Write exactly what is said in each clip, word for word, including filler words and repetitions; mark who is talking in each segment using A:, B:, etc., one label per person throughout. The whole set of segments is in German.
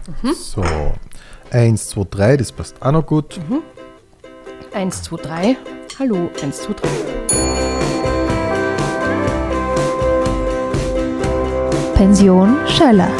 A: Mhm. So, eins, zwei, drei, das passt auch noch gut.
B: Mhm. eins, zwei, drei. Hallo, eins, zwei, drei.
C: Pension Schöller.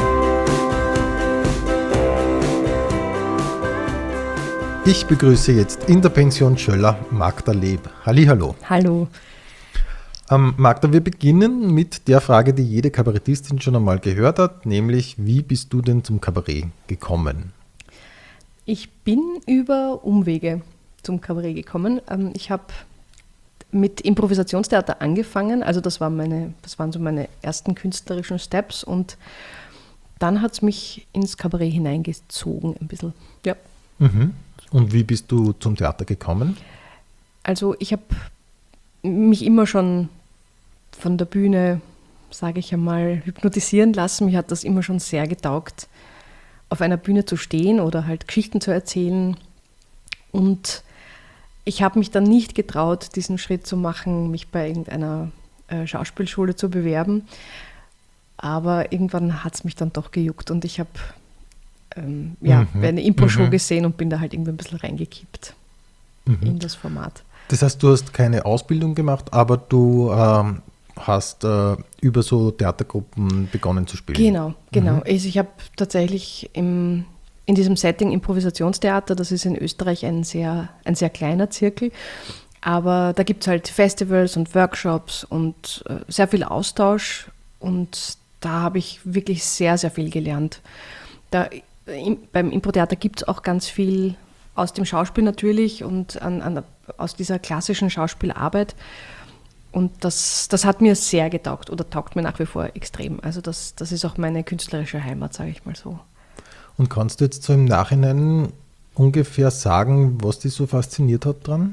A: Ich begrüße jetzt in der Pension Schöller Magda Leb. Hallihallo.
B: Hallo.
A: Ähm, Magda, wir beginnen mit der Frage, die jede Kabarettistin schon einmal gehört hat, nämlich, wie bist du denn zum Kabarett gekommen?
B: Ich bin über Umwege zum Kabarett gekommen. Ähm, ich habe mit Improvisationstheater angefangen, also das, war meine, das waren so meine ersten künstlerischen Steps und dann hat es mich ins Kabarett hineingezogen ein bisschen. Ja.
A: Mhm. Und wie bist du zum Theater gekommen?
B: Also ich habe mich immer schon von der Bühne, sage ich einmal, hypnotisieren lassen. Mir hat das immer schon sehr getaugt, auf einer Bühne zu stehen oder halt Geschichten zu erzählen. Und ich habe mich dann nicht getraut, diesen Schritt zu machen, mich bei irgendeiner äh, Schauspielschule zu bewerben. Aber irgendwann hat es mich dann doch gejuckt und ich habe ähm, ja,
A: Mhm.
B: eine Impro-Show
A: Mhm.
B: gesehen und bin da halt irgendwie ein bisschen reingekippt
A: Mhm.
B: in das Format.
A: Das heißt, du hast keine Ausbildung gemacht, aber du ähm, hast äh, über so Theatergruppen begonnen zu spielen.
B: Genau, genau.
A: Mhm.
B: Also ich habe tatsächlich im, in diesem Setting Improvisationstheater, das ist in Österreich ein sehr, ein sehr kleiner Zirkel, aber da gibt es halt Festivals und Workshops und äh, sehr viel Austausch und da habe ich wirklich sehr, sehr viel gelernt. Da, im, beim Impro-Theater gibt es auch ganz viel aus dem Schauspiel natürlich und an, an, aus dieser klassischen Schauspielarbeit. Und das, das hat mir sehr getaugt oder taugt mir nach wie vor extrem. Also das, das ist auch meine künstlerische Heimat, sage ich mal so.
A: Und kannst du jetzt so im Nachhinein ungefähr sagen, was dich so fasziniert hat dran?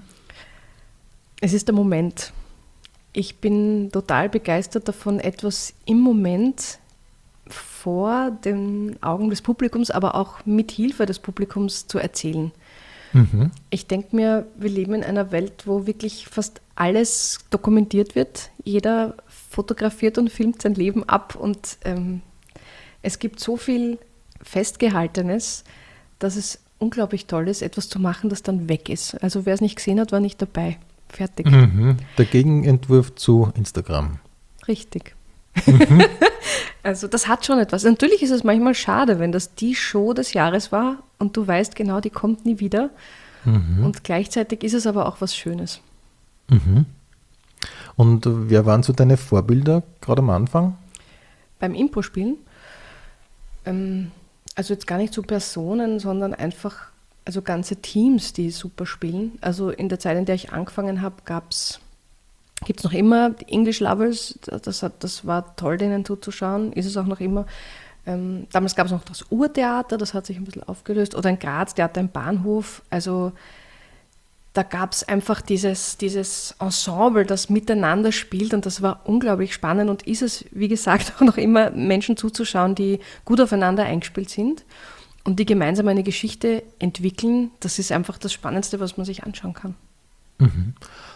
B: Es ist der Moment. Ich bin total begeistert davon, etwas im Moment vor den Augen des Publikums, aber auch mit Hilfe des Publikums zu erzählen.
A: Mhm.
B: Ich denke mir, wir leben in einer Welt, wo wirklich fast alles dokumentiert wird. Jeder fotografiert und filmt sein Leben ab und ähm, es gibt so viel Festgehaltenes, dass es unglaublich toll ist, etwas zu machen, das dann weg ist. Also wer es nicht gesehen hat, war nicht dabei. Fertig.
A: Mhm. Der Gegenentwurf zu Instagram.
B: Richtig.
A: Mhm.
B: Also das hat schon etwas. Natürlich ist es manchmal schade, wenn das die Show des Jahres war und du weißt genau, die kommt nie wieder.
A: Mhm.
B: Und gleichzeitig ist es aber auch was Schönes.
A: Mhm. Und wer waren so deine Vorbilder gerade am Anfang?
B: Beim Impro-Spielen, ähm, also jetzt gar nicht so Personen, sondern einfach also ganze Teams, die super spielen. Also in der Zeit, in der ich angefangen habe, gab's gibt es noch immer die English Lovers, das, hat, das war toll, denen zuzuschauen, ist es auch noch immer. Ähm, damals gab es noch das Urtheater, das hat sich ein bisschen aufgelöst, oder in Graz, Theater im Bahnhof. Also da gab es einfach dieses, dieses Ensemble, das miteinander spielt und das war unglaublich spannend und ist es, wie gesagt, auch noch immer Menschen zuzuschauen, die gut aufeinander eingespielt sind und die gemeinsam eine Geschichte entwickeln. Das ist einfach das Spannendste, was man sich anschauen kann.
A: Mhm.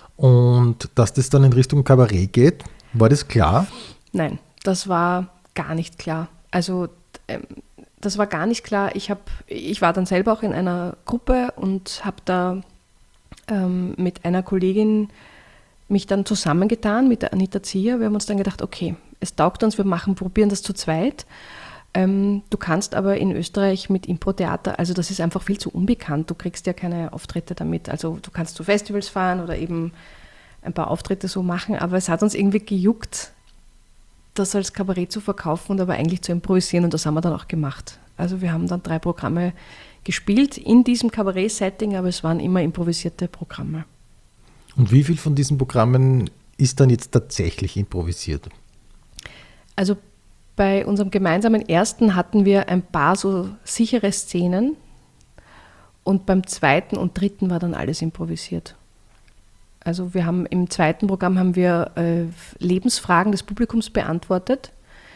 A: Und dass das dann in Richtung Kabarett geht, war das klar?
B: Nein, das war gar nicht klar. Also ähm, das war gar nicht klar. Ich, hab, ich war dann selber auch in einer Gruppe und habe da ähm, mit einer Kollegin mich dann zusammengetan, mit der Anita Zier. Wir haben uns dann gedacht, okay, es taugt uns, wir machen, probieren das zu zweit. Ähm, du kannst aber in Österreich mit Impro-Theater, also das ist einfach viel zu unbekannt, du kriegst ja keine Auftritte damit. Also du kannst zu Festivals fahren oder eben ein paar Auftritte so machen, aber es hat uns irgendwie gejuckt, das als Kabarett zu verkaufen und aber eigentlich zu improvisieren und das haben wir dann auch gemacht. Also wir haben dann drei Programme gespielt in diesem Kabarett-Setting, aber es waren immer improvisierte Programme.
A: Und wie viel von diesen Programmen ist dann jetzt tatsächlich improvisiert?
B: Also bei unserem gemeinsamen ersten hatten wir ein paar so sichere Szenen und beim zweiten und dritten war dann alles improvisiert. Also wir haben im zweiten Programm haben wir äh, Lebensfragen des Publikums beantwortet.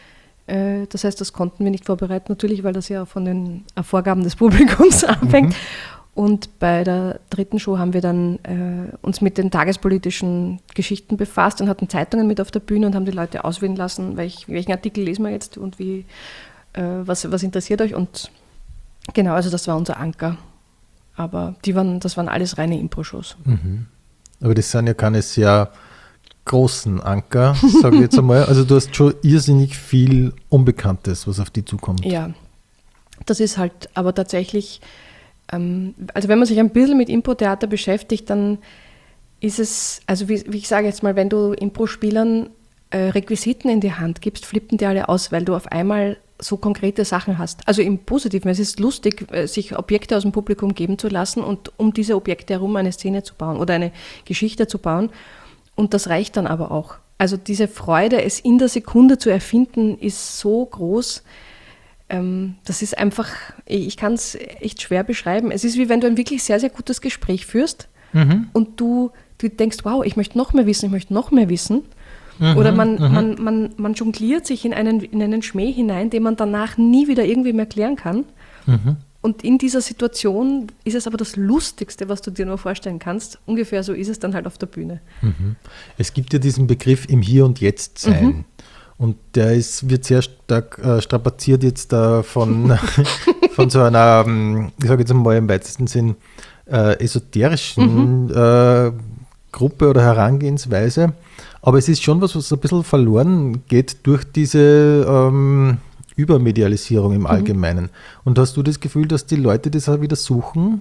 B: Äh, das heißt, das konnten wir nicht vorbereiten, natürlich, weil das ja von den äh, Vorgaben des Publikums abhängt. Mhm. Und bei der dritten Show haben wir dann äh, uns mit den tagespolitischen Geschichten befasst und hatten Zeitungen mit auf der Bühne und haben die Leute auswählen lassen, welch, welchen Artikel lesen wir jetzt und wie, äh, was, was interessiert euch. Und Genau, also das war unser Anker. Aber die waren, das waren alles reine Impro-Shows.
A: Mhm. Aber das sind ja keine sehr großen Anker, sage ich jetzt einmal. Also du hast schon irrsinnig viel Unbekanntes, was auf die zukommt.
B: Ja, das ist halt aber tatsächlich, ähm, also wenn man sich ein bisschen mit Impro-Theater beschäftigt, dann ist es, also wie, wie ich sage jetzt mal, wenn du Impro-Spielern äh, Requisiten in die Hand gibst, flippen die alle aus, weil du auf einmal so konkrete Sachen hast. Also im Positiven, es ist lustig, sich Objekte aus dem Publikum geben zu lassen und um diese Objekte herum eine Szene zu bauen oder eine Geschichte zu bauen. Und das reicht dann aber auch. Also diese Freude, es in der Sekunde zu erfinden, ist so groß. Ähm, das ist einfach, ich kann es echt schwer beschreiben. Es ist wie wenn du ein wirklich sehr, sehr gutes Gespräch führst mhm. und du, du denkst, wow, ich möchte noch mehr wissen, ich möchte noch mehr wissen. Mhm, Oder man, mhm. man, man, man jongliert sich in einen, in einen Schmäh hinein, den man danach nie wieder irgendwie erklären kann. Mhm. Und in dieser Situation ist es aber das Lustigste, was du dir nur vorstellen kannst. Ungefähr so ist es dann halt auf der Bühne. Mhm.
A: Es gibt ja diesen Begriff im Hier und Jetzt sein. Mhm. Und der ist, wird sehr stark äh, strapaziert jetzt äh, von, von so einer, ich sage jetzt mal im weitesten Sinn, äh, esoterischen mhm. äh, Gruppe oder Herangehensweise. Aber es ist schon was, was ein bisschen verloren geht durch diese ähm, Übermedialisierung im Allgemeinen. Mhm. Und hast du das Gefühl, dass die Leute das auch wieder suchen?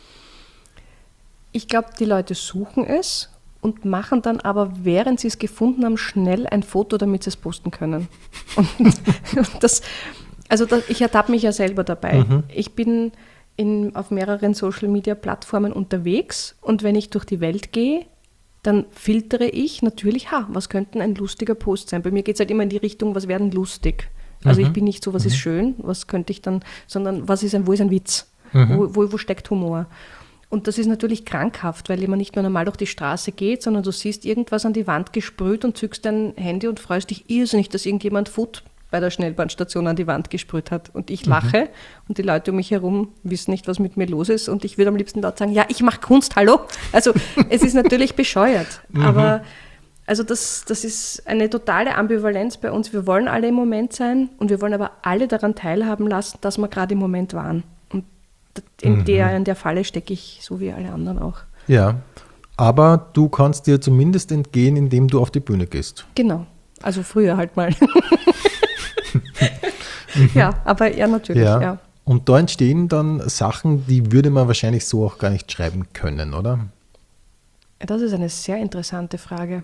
B: Ich glaube, die Leute suchen es und machen dann aber, während sie es gefunden haben, schnell ein Foto, damit sie es posten können. Und das, also das, ich ertappe mich ja selber dabei. Mhm. Ich bin in, auf mehreren Social-Media-Plattformen unterwegs und wenn ich durch die Welt gehe, dann filtere ich natürlich, ha, was könnte ein lustiger Post sein? Bei mir geht es halt immer in die Richtung, was wäre denn lustig? Also mhm. ich bin nicht so, was mhm. ist schön, was könnte ich dann, sondern was ist ein, wo ist ein Witz? Mhm. Wo, wo, wo steckt Humor? Und das ist natürlich krankhaft, weil man nicht nur normal durch die Straße geht, sondern du siehst irgendwas an die Wand gesprüht und zückst dein Handy und freust dich irrsinnig, dass irgendjemand Food bei der Schnellbahnstation an die Wand gesprüht hat. Und ich lache mhm. und die Leute um mich herum wissen nicht, was mit mir los ist. Und ich würde am liebsten laut sagen, ja, ich mache Kunst, hallo? Also es ist natürlich bescheuert. Mhm. Aber also das, das ist eine totale Ambivalenz bei uns. Wir wollen alle im Moment sein und wir wollen aber alle daran teilhaben lassen, dass wir gerade im Moment waren. Und in, mhm. der, in der Falle stecke ich, so wie alle anderen auch.
A: Ja, aber du kannst dir zumindest entgehen, indem du auf die Bühne gehst.
B: Genau, also früher halt mal. Ja, aber ja, natürlich, ja. ja.
A: Und da entstehen dann Sachen, die würde man wahrscheinlich so auch gar nicht schreiben können, oder?
B: Das ist eine sehr interessante Frage.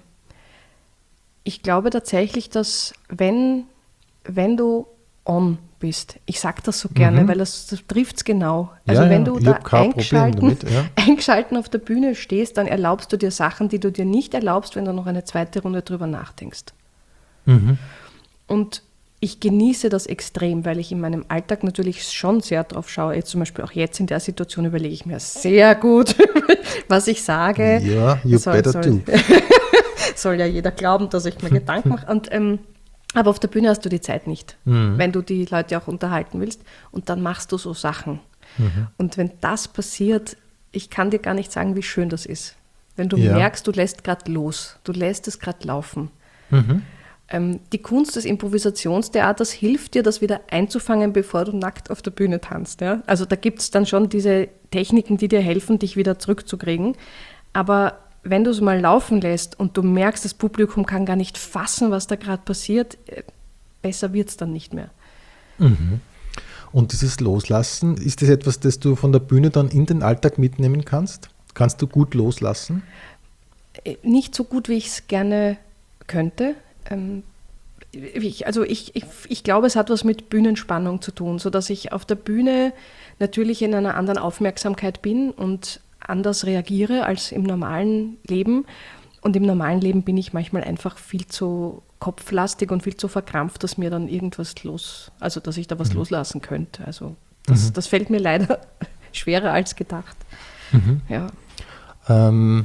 B: Ich glaube tatsächlich, dass wenn, wenn du on bist, ich sage das so gerne, mhm. weil das, das trifft es genau. Also
A: ja,
B: wenn
A: ja,
B: du da eingeschalten, damit, ja. eingeschalten auf der Bühne stehst, dann erlaubst du dir Sachen, die du dir nicht erlaubst, wenn du noch eine zweite Runde drüber nachdenkst. Mhm. Und ich genieße das extrem, weil ich in meinem Alltag natürlich schon sehr drauf schaue. Jetzt zum Beispiel auch jetzt in der Situation überlege ich mir sehr gut, was ich sage.
A: Ja, you soll, better
B: soll,
A: do.
B: Soll ja jeder glauben, dass ich mir Gedanken mache. Und, ähm, aber auf der Bühne hast du die Zeit nicht, mhm. wenn du die Leute auch unterhalten willst. Und dann machst du so Sachen. Mhm. Und wenn das passiert, ich kann dir gar nicht sagen, wie schön das ist. Wenn du ja. merkst, du lässt gerade los, du lässt es gerade laufen. Mhm. Die Kunst des Improvisationstheaters hilft dir, das wieder einzufangen, bevor du nackt auf der Bühne tanzt. Ja? Also da gibt es dann schon diese Techniken, die dir helfen, dich wieder zurückzukriegen. Aber wenn du es mal laufen lässt und du merkst, das Publikum kann gar nicht fassen, was da gerade passiert, besser wird es dann nicht mehr.
A: Mhm. Und dieses Loslassen, ist das etwas, das du von der Bühne dann in den Alltag mitnehmen kannst? Kannst du gut loslassen?
B: Nicht so gut, wie ich es gerne könnte. Ähm, ich, also ich, ich, ich glaube, es hat was mit Bühnenspannung zu tun, sodass ich auf der Bühne natürlich in einer anderen Aufmerksamkeit bin und anders reagiere als im normalen Leben. Und im normalen Leben bin ich manchmal einfach viel zu kopflastig und viel zu verkrampft, dass mir dann irgendwas los, also dass ich da was mhm. loslassen könnte. Also das, mhm. das fällt mir leider schwerer als gedacht. Mhm. Ja.
A: Ähm,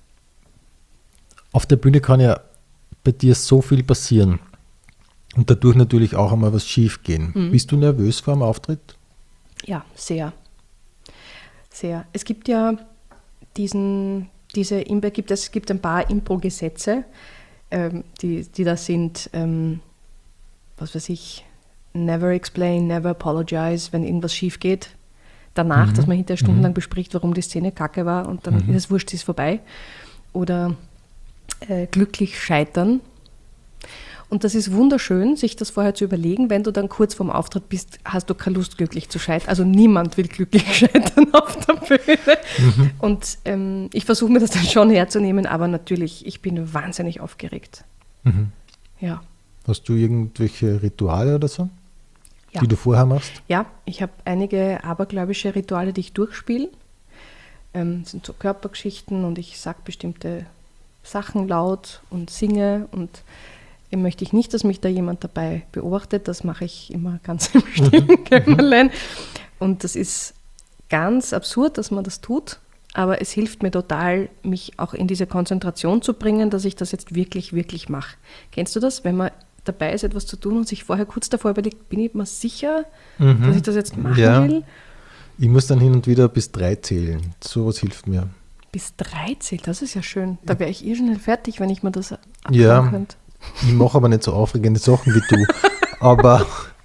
A: auf der Bühne kann ja bei dir so viel passieren und dadurch natürlich auch einmal was schief gehen. Mhm. Bist du nervös vor dem Auftritt?
B: Ja, sehr. Sehr. Es gibt ja diesen, diese, gibt, es gibt ein paar Impro-Gesetze, ähm, die, die da sind, ähm, was weiß ich, never explain, never apologize, wenn irgendwas schief geht. danach,
A: Mhm.
B: dass man hinterher stundenlang
A: Mhm.
B: bespricht, warum die Szene kacke war und dann
A: Mhm.
B: ist es wurscht, ist vorbei. Oder äh, glücklich scheitern. Und das ist wunderschön, sich das vorher zu überlegen. Wenn du dann kurz vorm Auftritt bist, hast du keine Lust, glücklich zu scheitern. Also niemand will glücklich scheitern auf der Bühne.
A: Mhm.
B: Und ähm, ich versuche mir das dann schon herzunehmen, aber natürlich, ich bin wahnsinnig aufgeregt.
A: Mhm.
B: Ja,
A: Hast du irgendwelche Rituale oder so,
B: ja.
A: die du vorher machst?
B: Ja, ich habe einige abergläubische Rituale, die ich durchspiele. Ähm, das sind so Körpergeschichten und ich sage bestimmte Sachen laut und singe und eben möchte ich nicht, dass mich da jemand dabei beobachtet. Das mache ich immer ganz im stillen Kämmerlein. Und das ist ganz absurd, dass man das tut, aber es hilft mir total, mich auch in diese Konzentration zu bringen, dass ich das jetzt wirklich, wirklich mache. Kennst du das, wenn man dabei ist, etwas zu tun und sich vorher kurz davor überlegt, bin ich mir sicher,
A: Mhm.
B: dass ich das jetzt machen
A: Ja.
B: will?
A: Ich muss dann hin und wieder bis drei zählen. Sowas hilft mir.
B: Bis drei zählt, das ist ja schön. Da wäre ich eh schnell fertig, wenn ich mir das abfangen
A: Ja.
B: könnte.
A: Ich mache aber nicht so aufregende Sachen wie du. aber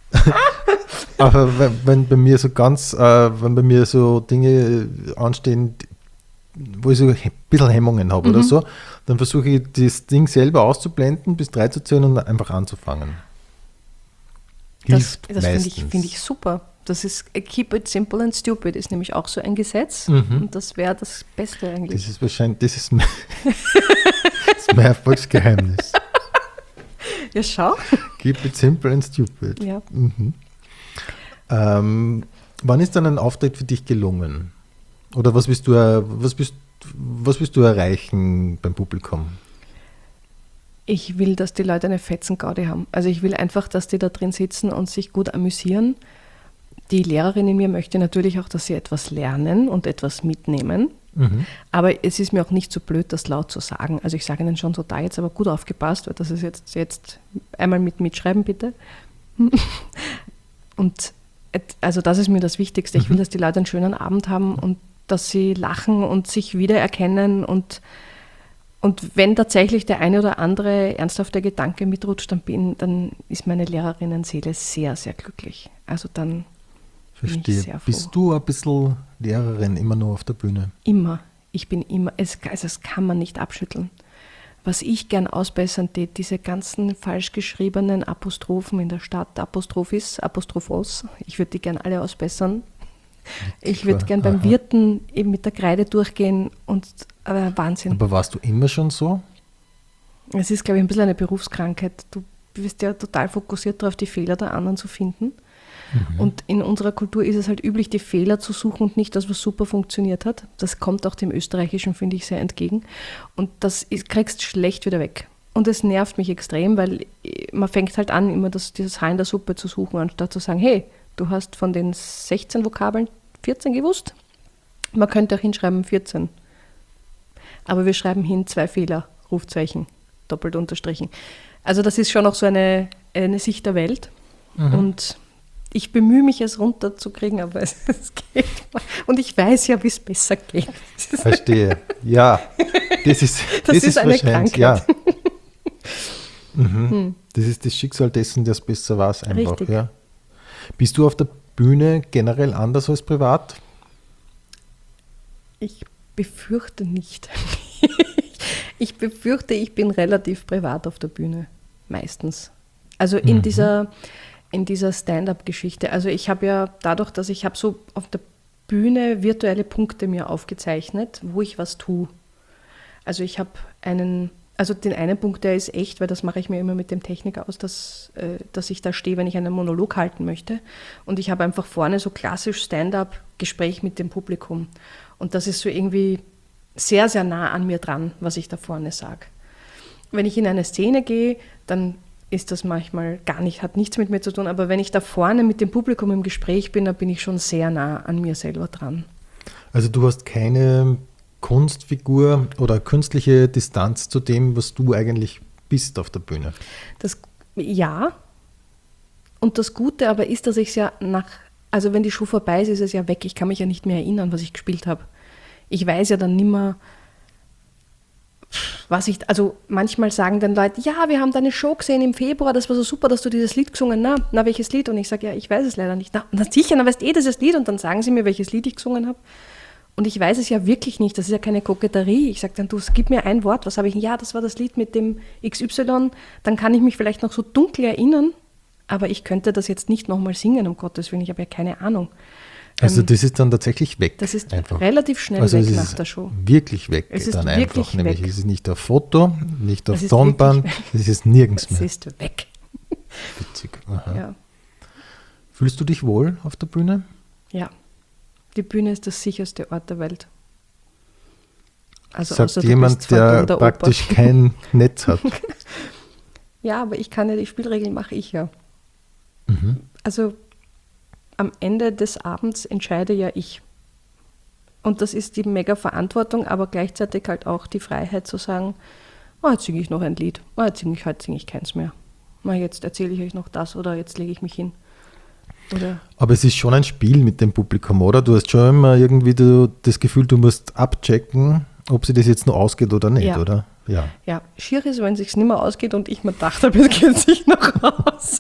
A: aber wenn, wenn bei mir so ganz, äh, wenn bei mir so Dinge anstehen, wo ich so ein bisschen Hemmungen habe
B: Mhm.
A: oder so, dann versuche ich das Ding selber auszublenden, bis drei zu zählen und einfach anzufangen.
B: Das,
A: Hilft
B: das finde ich,
A: meistens.
B: find ich super. Das ist äh, Keep it simple and stupid, ist nämlich auch so ein Gesetz.
A: Mhm.
B: Und das wäre das Beste eigentlich.
A: Das ist wahrscheinlich, das ist mein, das ist mein Erfolgsgeheimnis.
B: Ja, schau.
A: Keep it simple and stupid.
B: Ja.
A: Mhm. Ähm, wann ist dann ein Auftritt für dich gelungen? Oder was willst du, er- was willst, was willst du erreichen beim Publikum?
B: Ich will, dass die Leute eine Fetzengaudi haben. Also ich will einfach, dass die da drin sitzen und sich gut amüsieren. Die Lehrerin in mir möchte natürlich auch, dass sie etwas lernen und etwas mitnehmen.
A: Mhm.
B: Aber es ist mir auch nicht so blöd, das laut zu sagen. Also ich sage ihnen schon so, da jetzt aber gut aufgepasst, weil das ist jetzt, jetzt einmal mit mitschreiben, bitte. Und et- also das ist mir das Wichtigste. Ich will, dass die Leute einen schönen Abend haben und dass sie lachen und sich wiedererkennen. Und, und wenn tatsächlich der eine oder andere ernsthafte Gedanke mitrutscht, dann, bin, dann ist meine Lehrerinnenseele sehr, sehr glücklich. Also dann bin ich
A: Verstehe.
B: sehr froh.
A: Bist du ein bisschen Lehrerin, immer nur auf der Bühne?
B: Immer. Ich bin immer, es, also das kann man nicht abschütteln. Was ich gern ausbessern tät, diese ganzen falsch geschriebenen Apostrophen in der Stadt, Apostrophis, Apostrophos, ich würde die gern alle ausbessern. Ich würde gern beim
A: Aha.
B: Wirten eben mit der Kreide durchgehen und äh, Wahnsinn.
A: Aber warst du immer schon so?
B: Es ist, glaube ich, ein bisschen eine Berufskrankheit. Du bist ja total fokussiert darauf, die Fehler der anderen zu finden. Und in unserer Kultur ist es halt üblich, die Fehler zu suchen und nicht das, was super funktioniert hat. Das kommt auch dem Österreichischen, finde ich, sehr entgegen. Und das ist, kriegst schlecht wieder weg. Und es nervt mich extrem, weil man fängt halt an, immer das, dieses Haar in der Suppe zu suchen, anstatt zu sagen, hey, du hast von den sechzehn Vokabeln vierzehn gewusst. Man könnte auch hinschreiben vierzehn. Aber wir schreiben hin zwei Fehler, Rufzeichen, doppelt unterstrichen. Also das ist schon auch so eine, eine Sicht der Welt.
A: Mhm.
B: Und ich bemühe mich, es runterzukriegen, aber es, es geht. Und ich weiß ja, wie es besser geht. Das ist,
A: Verstehe. Ja, das ist,
B: Das ist eine
A: wahrscheinlich,
B: Krankheit.
A: ja. Mhm. Das ist das Schicksal dessen, der es besser weiß einfach.
B: Richtig.
A: Ja. Bist du auf der Bühne generell anders als privat?
B: ich befürchte nicht. Ich befürchte, ich bin relativ privat auf der Bühne, meistens. Also in
A: Mhm.
B: dieser, in dieser Stand-up-Geschichte. Also ich habe ja dadurch, dass ich habe so auf der Bühne virtuelle Punkte mir aufgezeichnet, wo ich was tue. Also ich habe einen, also den einen Punkt, der ist echt, weil das mache ich mir immer mit dem Techniker aus, dass, äh, dass ich da stehe, wenn ich einen Monolog halten möchte. Und ich habe einfach vorne so klassisch Stand-up-Gespräch mit dem Publikum. Und das ist so irgendwie sehr, sehr nah an mir dran, was ich da vorne sage. Wenn ich in eine Szene gehe, dann ist das manchmal gar nicht, hat nichts mit mir zu tun. Aber wenn ich da vorne mit dem Publikum im Gespräch bin, dann bin ich schon sehr nah an mir selber dran.
A: Also du hast keine Kunstfigur oder künstliche Distanz zu dem, was du eigentlich bist auf der Bühne.
B: Das, ja. Und das Gute aber ist, dass ich es ja nach, also wenn die Show vorbei ist, ist es ja weg. Ich kann mich ja nicht mehr erinnern, was ich gespielt habe. Ich weiß ja dann nimmer, was ich, also manchmal sagen dann Leute, ja, wir haben deine Show gesehen im Februar, das war so super, dass du dieses Lied gesungen hast. Na, na, welches Lied? Und ich sage, ja, ich weiß es leider nicht. Na, na sicher, dann weißt du eh dieses Lied. Und dann sagen sie mir, welches Lied ich gesungen habe. Und ich weiß es ja wirklich nicht, das ist ja keine Koketterie. Ich sage dann, du, gib mir ein Wort, was habe ich? Ja, das war das Lied mit dem X Y. Dann kann ich mich vielleicht noch so dunkel erinnern, aber ich könnte das jetzt nicht nochmal singen, um Gottes Willen, ich habe ja keine Ahnung.
A: Also
B: Ähm,
A: das ist dann tatsächlich weg.
B: Das ist
A: einfach.
B: relativ schnell
A: also
B: weg
A: es ist
B: nach der Show.
A: Wirklich weg.
B: Es ist
A: dann
B: wirklich
A: einfach. Nämlich
B: weg.
A: es ist nicht auf Foto, nicht auf
B: Es ist
A: Tonband,
B: wirklich
A: es ist nirgends
B: Es
A: mehr.
B: ist weg.
A: Witzig. Aha.
B: Ja.
A: Fühlst du dich wohl auf der Bühne?
B: ja, die Bühne ist der sicherste Ort der Welt. Also
A: Sagt
B: außer du
A: jemand,
B: bist Phantom
A: der
B: der
A: praktisch
B: Oper.
A: kein Netz hat.
B: Ja, aber ich kann ja, die Spielregeln mache ich ja.
A: Mhm.
B: Also am Ende des Abends entscheide ja ich. Und das ist die mega Verantwortung, aber gleichzeitig halt auch die Freiheit zu sagen, oh, jetzt singe ich noch ein Lied, oh, jetzt singe ich, heute singe ich keins mehr. Oh, jetzt erzähle ich euch noch das oder jetzt lege ich mich hin. Oder
A: Aber es ist schon ein Spiel mit dem Publikum, oder? Du hast schon immer irgendwie du, das Gefühl, du musst abchecken, ob sie das jetzt noch ausgeht oder nicht,
B: Ja.
A: oder? Ja.
B: ja, schier ist, wenn es sich nicht mehr ausgeht und ich mir dachte, es geht sich noch aus.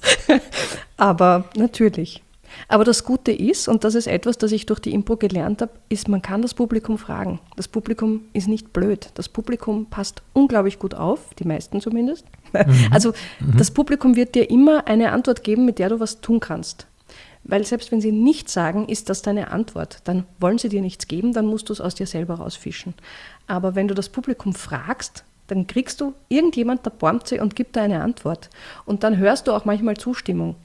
B: Aber natürlich. Aber das Gute ist, und das ist etwas, das ich durch die Impro gelernt habe, ist, man kann das Publikum fragen. Das Publikum ist nicht blöd. Das Publikum passt unglaublich gut auf, die meisten zumindest. Mhm. Also mhm. das Publikum wird dir immer eine Antwort geben, mit der du was tun kannst. Weil selbst wenn sie nichts sagen, ist das deine Antwort. Dann wollen sie dir nichts geben, dann musst du es aus dir selber rausfischen. Aber wenn du das Publikum fragst, dann kriegst du irgendjemand, der bäumt sie und gibt dir eine Antwort. Und dann hörst du auch manchmal Zustimmung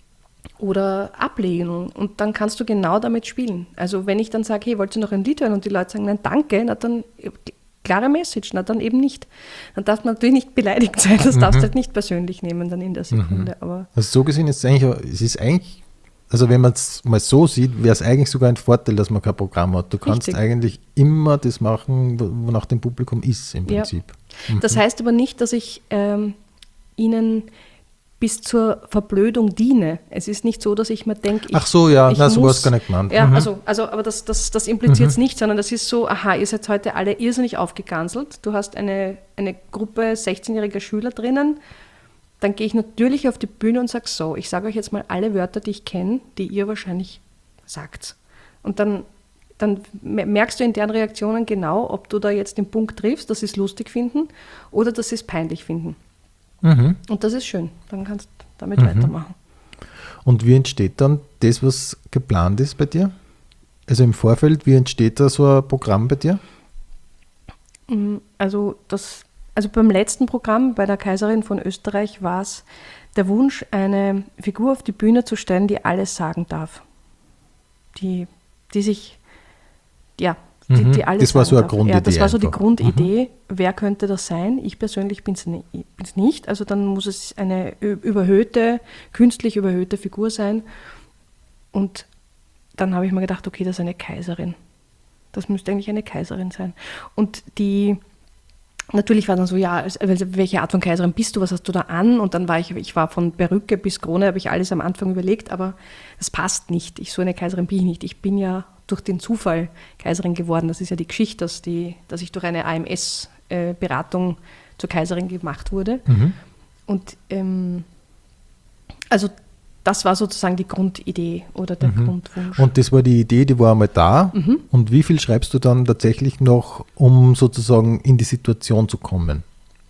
B: oder Ablehnung und dann kannst du genau damit spielen. Also wenn ich dann sage, hey, wollt ihr noch ein Lied hören und die Leute sagen, nein, danke, na dann klare Message, na dann eben nicht. Dann darf man natürlich nicht beleidigt sein, das mhm. darfst du halt nicht persönlich nehmen dann in der Sekunde.
A: Mhm.
B: Aber
A: also so gesehen ist es eigentlich, es ist eigentlich, also wenn man es mal so sieht, wäre es eigentlich sogar ein Vorteil, dass man kein Programm hat. Du kannst
B: Richtig.
A: eigentlich immer das machen, wonach dem Publikum ist im Prinzip.
B: Ja. Mhm. Das heißt aber nicht, dass ich ähm, ihnen bis zur Verblödung diene. Es ist nicht so, dass ich mir denke, ich
A: Ach so, ja,
B: ich
A: na, so war
B: muss,
A: es gar nicht gemeint.
B: Ja,
A: mhm.
B: also, also, aber das, das, das impliziert es
A: Mhm.
B: nicht, sondern das ist so, aha, ihr seid heute alle irrsinnig aufgeganselt. Du hast eine, eine Gruppe sechzehnjähriger Schüler drinnen. Dann gehe ich natürlich auf die Bühne und sage so, ich sage euch jetzt mal alle Wörter, die ich kenne, die ihr wahrscheinlich sagt. Und dann, dann merkst du in deren Reaktionen genau, ob du da jetzt den Punkt triffst, dass sie es lustig finden oder dass sie es peinlich finden.
A: Mhm.
B: Und das ist schön, dann kannst du damit
A: Mhm.
B: weitermachen.
A: Und wie entsteht dann das, was geplant ist bei dir? Also im Vorfeld, wie entsteht da so ein Programm bei dir?
B: Also, das, also beim letzten Programm, bei der Kaiserin von Österreich, war es der Wunsch, eine Figur auf die Bühne zu stellen, die alles sagen darf. Die, die sich, ja, die,
A: Mhm.
B: die alles
A: Das war so
B: sagen
A: eine
B: darf.
A: Grundidee
B: Ja, das war so die
A: einfach.
B: Grundidee. Wer könnte das sein? Ich persönlich bin es nicht. Also dann muss es eine überhöhte, künstlich überhöhte Figur sein. Und dann habe ich mir gedacht, okay, das ist eine Kaiserin. Das müsste eigentlich eine Kaiserin sein. Und die, natürlich war dann so, ja, welche Art von Kaiserin bist du, was hast du da an? Und dann war ich, ich war von Perücke bis Krone, habe ich alles am Anfang überlegt, aber das passt nicht. Ich, so eine Kaiserin bin ich nicht. Ich bin ja durch den Zufall Kaiserin geworden. Das ist ja die Geschichte, dass, die, dass ich durch eine A M S-Beratung zur Kaiserin gemacht wurde.
A: Mhm.
B: Und ähm, also das war sozusagen die Grundidee oder der
A: Mhm.
B: Grundwunsch.
A: Und das war die Idee, die war einmal da.
B: Mhm.
A: Und wie viel schreibst du dann tatsächlich noch, um sozusagen in die Situation zu kommen?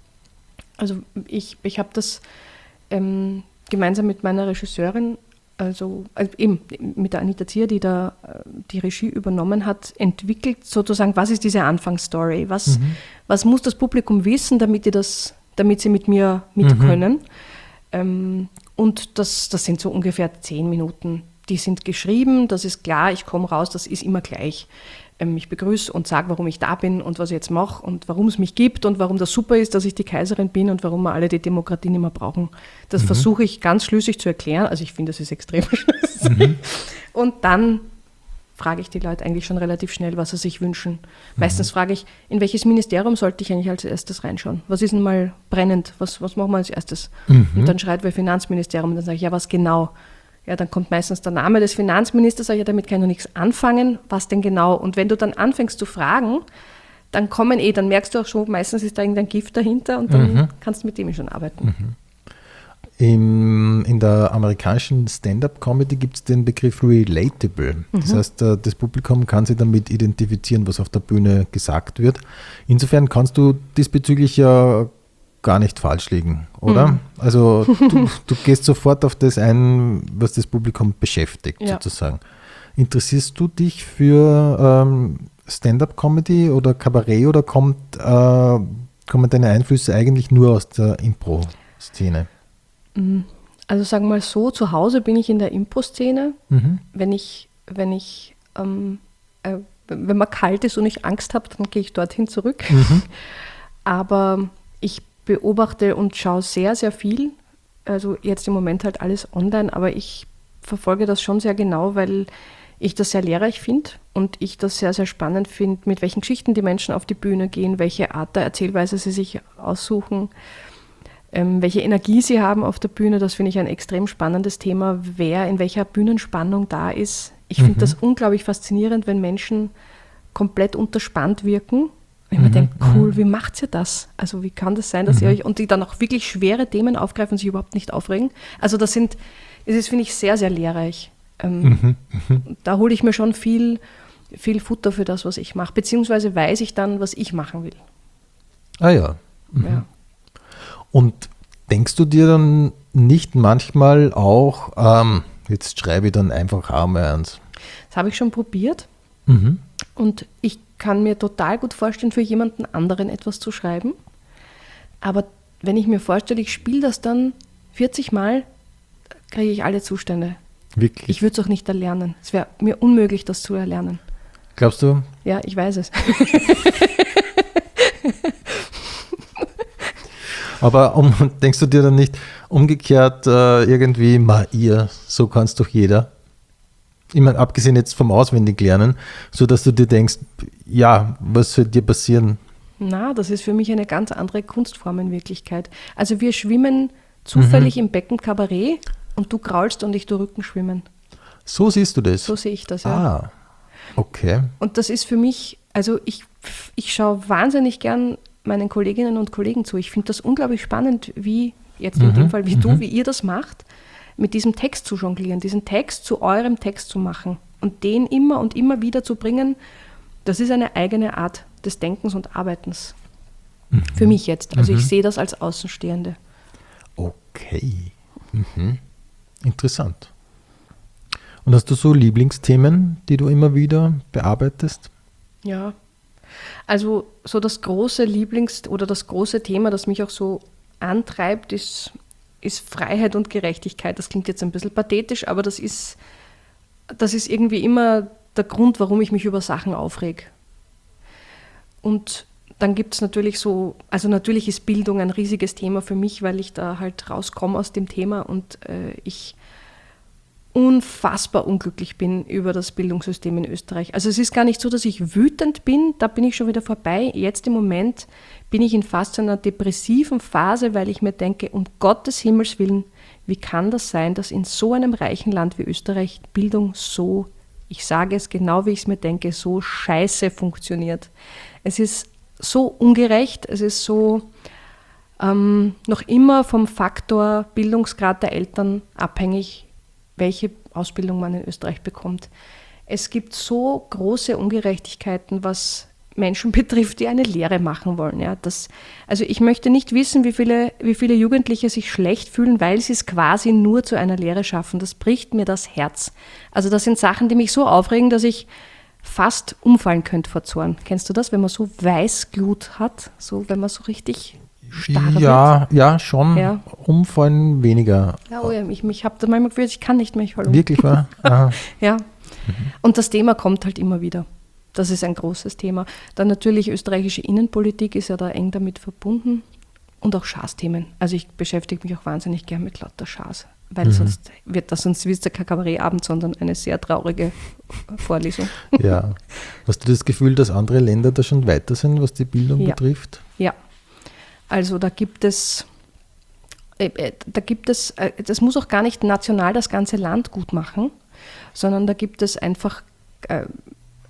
B: Also ich, ich habe das ähm, gemeinsam mit meiner Regisseurin, also, also eben mit der Anita Zier, die da äh, die Regie übernommen hat, entwickelt sozusagen, was ist diese Anfangsstory? Was,
A: Mhm.
B: was muss das Publikum wissen, damit, die das, damit sie mit mir mit
A: Mhm.
B: können? Ähm, und das, das sind so ungefähr zehn Minuten. Die sind geschrieben, das ist klar, ich komme raus, das ist immer gleich. Ähm, ich begrüße und sage, warum ich da bin und was ich jetzt mache und warum es mich gibt und warum das super ist, dass ich die Kaiserin bin und warum wir alle die Demokratie nicht mehr brauchen. Das
A: Mhm.
B: versuche ich ganz schlüssig zu erklären. Also ich finde, das ist extrem schlüssig.
A: Mhm.
B: Und dann frage ich die Leute eigentlich schon relativ schnell, was sie sich wünschen. Meistens frage ich, in welches Ministerium sollte ich eigentlich als erstes reinschauen? Was ist denn mal brennend? Was, was machen wir als erstes?
A: Mhm.
B: Und dann schreit wir Finanzministerium und dann sage ich, ja, was genau? Ja, dann kommt meistens der Name des Finanzministers, sage ich, ja, damit kann ich noch nichts anfangen. Was denn genau? Und wenn du dann anfängst zu fragen, dann kommen eh, dann merkst du auch schon, meistens ist da irgendein Gift dahinter und dann
A: Mhm.
B: kannst du mit dem schon arbeiten.
A: Im, in der amerikanischen Stand-up-Comedy gibt es den Begriff relatable. Das heißt, äh, das Publikum kann sich damit identifizieren, was auf der Bühne gesagt wird. Insofern kannst du diesbezüglich ja gar nicht falsch liegen, oder?
B: Mhm.
A: Also du, du gehst sofort auf das ein, was das Publikum beschäftigt,
B: Ja.
A: sozusagen. Interessierst du dich für ähm, Stand-up-Comedy oder Kabarett oder kommt, äh, kommen deine Einflüsse eigentlich nur aus der Impro-Szene?
B: Also sagen wir mal so, zu Hause bin ich in der Impro-Szene.
A: Mhm.
B: Wenn ich, wenn ich, ähm, äh, wenn man kalt ist und ich Angst habe, dann gehe ich dorthin zurück. Aber ich beobachte und schaue sehr, sehr viel. Also jetzt im Moment halt alles online, aber ich verfolge das schon sehr genau, weil ich das sehr lehrreich finde und ich das sehr, sehr spannend finde, mit welchen Geschichten die Menschen auf die Bühne gehen, welche Art der Erzählweise sie sich aussuchen, ähm, welche Energie sie haben auf der Bühne. Das finde ich ein extrem spannendes Thema, wer in welcher Bühnenspannung da ist. Ich finde das unglaublich faszinierend, wenn Menschen komplett unterspannt wirken. Wenn man denkt, cool, wie macht ihr das? Also wie kann das sein, dass ihr euch, und die dann auch wirklich schwere Themen aufgreifen und sich überhaupt nicht aufregen. Also das sind, es ist, finde ich, sehr, sehr lehrreich. Ähm, da hole ich mir schon viel, viel Futter für das, was ich mache. Beziehungsweise weiß ich dann, was ich machen will.
A: Ah ja.
B: Ja.
A: Und denkst du dir dann nicht manchmal auch, ähm, jetzt schreibe ich dann einfach einmal eins?
B: Das habe ich schon probiert.
A: Mhm.
B: Und ich kann mir total gut vorstellen, für jemanden anderen etwas zu schreiben. Aber wenn ich mir vorstelle, ich spiele das dann vierzig Mal, kriege ich alle Zustände.
A: Wirklich?
B: Ich würde es auch nicht erlernen. Es wäre mir unmöglich, das zu erlernen.
A: Glaubst du?
B: Ja, ich weiß es.
A: Aber um, denkst du dir dann nicht umgekehrt äh, irgendwie, ma ihr, so kann es doch jeder? Ich meine, abgesehen jetzt vom Auswendiglernen, so dass du dir denkst, ja, was soll dir passieren?
B: Na, das ist für mich eine ganz andere Kunstform in Wirklichkeit. Also wir schwimmen zufällig im Becken Kabarett und du kraulst und ich durch Rücken schwimmen.
A: So siehst du das?
B: So sehe ich das, ja.
A: Ah, okay.
B: Und das ist für mich, also ich, ich schaue wahnsinnig gern meinen Kolleginnen und Kollegen zu. Ich finde das unglaublich spannend, wie, jetzt in dem Fall wie du, wie ihr das macht, mit diesem Text zu jonglieren, diesen Text zu eurem Text zu machen und den immer und immer wieder zu bringen. Das ist eine eigene Art des Denkens und Arbeitens. Für mich jetzt. Also ich sehe das als Außenstehende.
A: Okay. Mhm. Interessant. Und hast du so Lieblingsthemen, die du immer wieder bearbeitest?
B: Ja, also so das große Lieblings- oder das große Thema, das mich auch so antreibt, ist, ist Freiheit und Gerechtigkeit. Das klingt jetzt ein bisschen pathetisch, aber das ist, das ist irgendwie immer der Grund, warum ich mich über Sachen aufrege. Und dann gibt es natürlich so, also natürlich ist Bildung ein riesiges Thema für mich, weil ich da halt rauskomme aus dem Thema und äh, ich unfassbar unglücklich bin über das Bildungssystem in Österreich. Also es ist gar nicht so, dass ich wütend bin, da bin ich schon wieder vorbei. Jetzt im Moment bin ich in fast so einer depressiven Phase, weil ich mir denke, um Gottes Himmels Willen, wie kann das sein, dass in so einem reichen Land wie Österreich Bildung so, ich sage es genau, wie ich es mir denke, so scheiße funktioniert. Es ist so ungerecht, es ist so ähm, noch immer vom Faktor Bildungsgrad der Eltern abhängig, welche Ausbildung man in Österreich bekommt. Es gibt so große Ungerechtigkeiten, was Menschen betrifft, die eine Lehre machen wollen. Ja, das, also ich möchte nicht wissen, wie viele, wie viele Jugendliche sich schlecht fühlen, weil sie es quasi nur zu einer Lehre schaffen. Das bricht mir das Herz. Also das sind Sachen, die mich so aufregen, dass ich fast umfallen könnte vor Zorn. Kennst du das, wenn man so Weißglut hat? So, wenn man so richtig starr
A: Ja,
B: wird?
A: ja, schon.
B: Ja.
A: Umfallen weniger.
B: Ja, oh ja, ich, ich habe da manchmal gefühlt, ich kann nicht mehr, ich falle um.
A: Wirklich wahr? Aha.
B: Ja, und das Thema kommt halt immer wieder. Das ist ein großes Thema. Dann natürlich österreichische Innenpolitik ist ja da eng damit verbunden und auch Schaßthemen. Also ich beschäftige mich auch wahnsinnig gern mit lauter Schaß, weil mhm. sonst wird das sonst wird es kein Kabarettabend, sondern eine sehr traurige Vorlesung.
A: Ja. Hast du das Gefühl, dass andere Länder da schon weiter sind, was die Bildung
B: Ja.
A: betrifft?
B: Ja, also da gibt es, äh, äh, da gibt es, äh, das muss auch gar nicht national das ganze Land gut machen, sondern da gibt es einfach äh,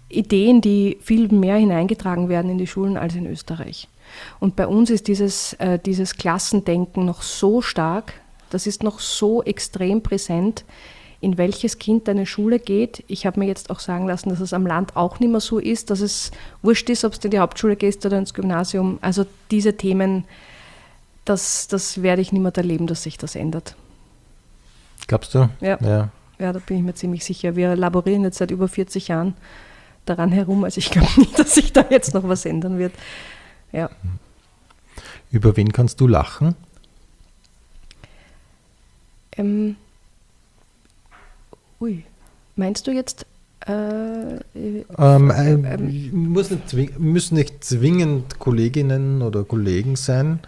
B: Ideen, die viel mehr hineingetragen werden in die Schulen als in Österreich. Und bei uns ist dieses, äh, dieses Klassendenken noch so stark, das ist noch so extrem präsent, in welches Kind deine Schule geht. Ich habe mir jetzt auch sagen lassen, dass es am Land auch nicht mehr so ist, dass es wurscht ist, ob du in die Hauptschule gehst oder ins Gymnasium. Also diese Themen, das, das werde ich nicht mehr erleben, dass sich das ändert.
A: Glaubst du?
B: Ja.
A: ja.
B: Ja, da bin ich mir ziemlich sicher. Wir laborieren jetzt seit über vierzig Jahren daran herum. Also ich glaube nicht, dass sich da jetzt noch was ändern wird. Ja.
A: Über wen kannst du lachen?
B: Ähm, ui, meinst du jetzt? Äh,
A: Ähm,
B: äh,
A: äh,
B: äh,
A: muss nicht zwing- müssen nicht zwingend Kolleginnen oder Kollegen sein,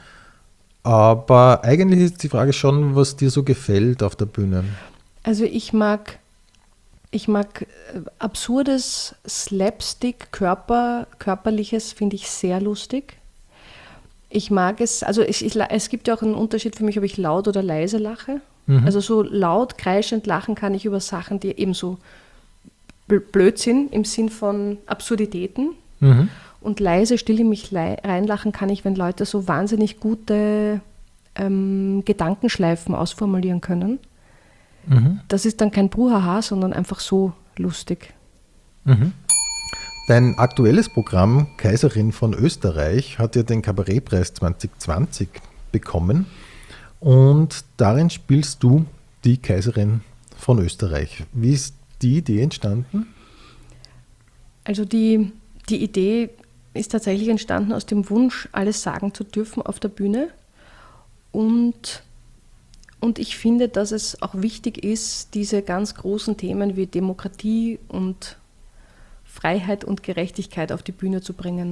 A: aber eigentlich ist die Frage schon, was dir so gefällt auf der Bühne.
B: Also ich mag, ich mag äh, absurdes Slapstick, Körper, körperliches finde ich sehr lustig. Ich mag es, also ich, ich, es gibt ja auch einen Unterschied für mich, ob ich laut oder leise lache.
A: Mhm.
B: Also so laut, kreischend lachen kann ich über Sachen, die eben so bl- blöd sind, im Sinn von Absurditäten.
A: Mhm.
B: Und leise, still in mich lei- reinlachen kann ich, wenn Leute so wahnsinnig gute ähm, Gedankenschleifen ausformulieren können.
A: Mhm.
B: Das ist dann kein Bruhaha, sondern einfach so lustig.
A: Mhm. Dein aktuelles Programm Kaiserin von Österreich hat ja den Kabarettpreis zwanzig zwanzig bekommen und darin spielst du die Kaiserin von Österreich. Wie ist die Idee entstanden?
B: Also die, die Idee ist tatsächlich entstanden aus dem Wunsch, alles sagen zu dürfen auf der Bühne. Und, und ich finde, dass es auch wichtig ist, diese ganz großen Themen wie Demokratie und Freiheit und Gerechtigkeit auf die Bühne zu bringen.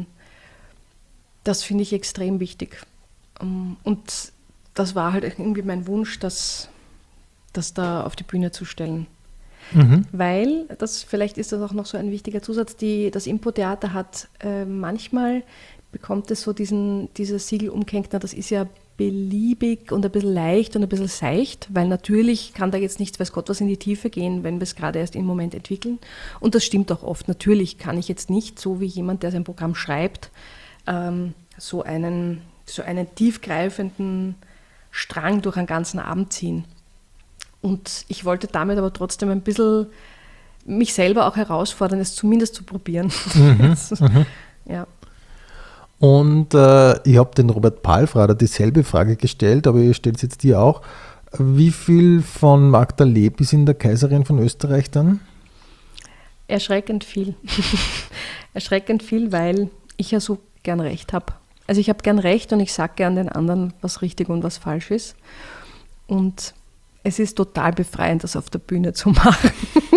B: Das finde ich extrem wichtig. Und das war halt irgendwie mein Wunsch, das, das da auf die Bühne zu stellen.
A: Mhm.
B: Weil, das, vielleicht ist das auch noch so ein wichtiger Zusatz, die, das Impro-Theater hat äh, manchmal, bekommt es so diesen, dieses Siegel umgehängt, na, das ist ja beliebig und ein bisschen leicht und ein bisschen seicht, weil natürlich kann da jetzt nicht, weiß Gott, was in die Tiefe gehen, wenn wir es gerade erst im Moment entwickeln. Und das stimmt auch oft. Natürlich kann ich jetzt nicht, so wie jemand, der sein Programm schreibt, ähm, so einen, so einen tiefgreifenden Strang durch einen ganzen Abend ziehen. Und ich wollte damit aber trotzdem ein bisschen mich selber auch herausfordern, es zumindest zu probieren.
A: Mhm. Mhm.
B: Ja.
A: Und äh, ich habe den Robert Palfrader dieselbe Frage gestellt, aber ich stelle es jetzt dir auch. Wie viel von Magda Leb ist in der Kaiserin von Österreich dann?
B: Erschreckend viel. Erschreckend viel, weil ich ja so gern Recht habe. Also ich habe gern Recht und ich sage gern den anderen, was richtig und was falsch ist. Und es ist total befreiend, das auf der Bühne zu machen.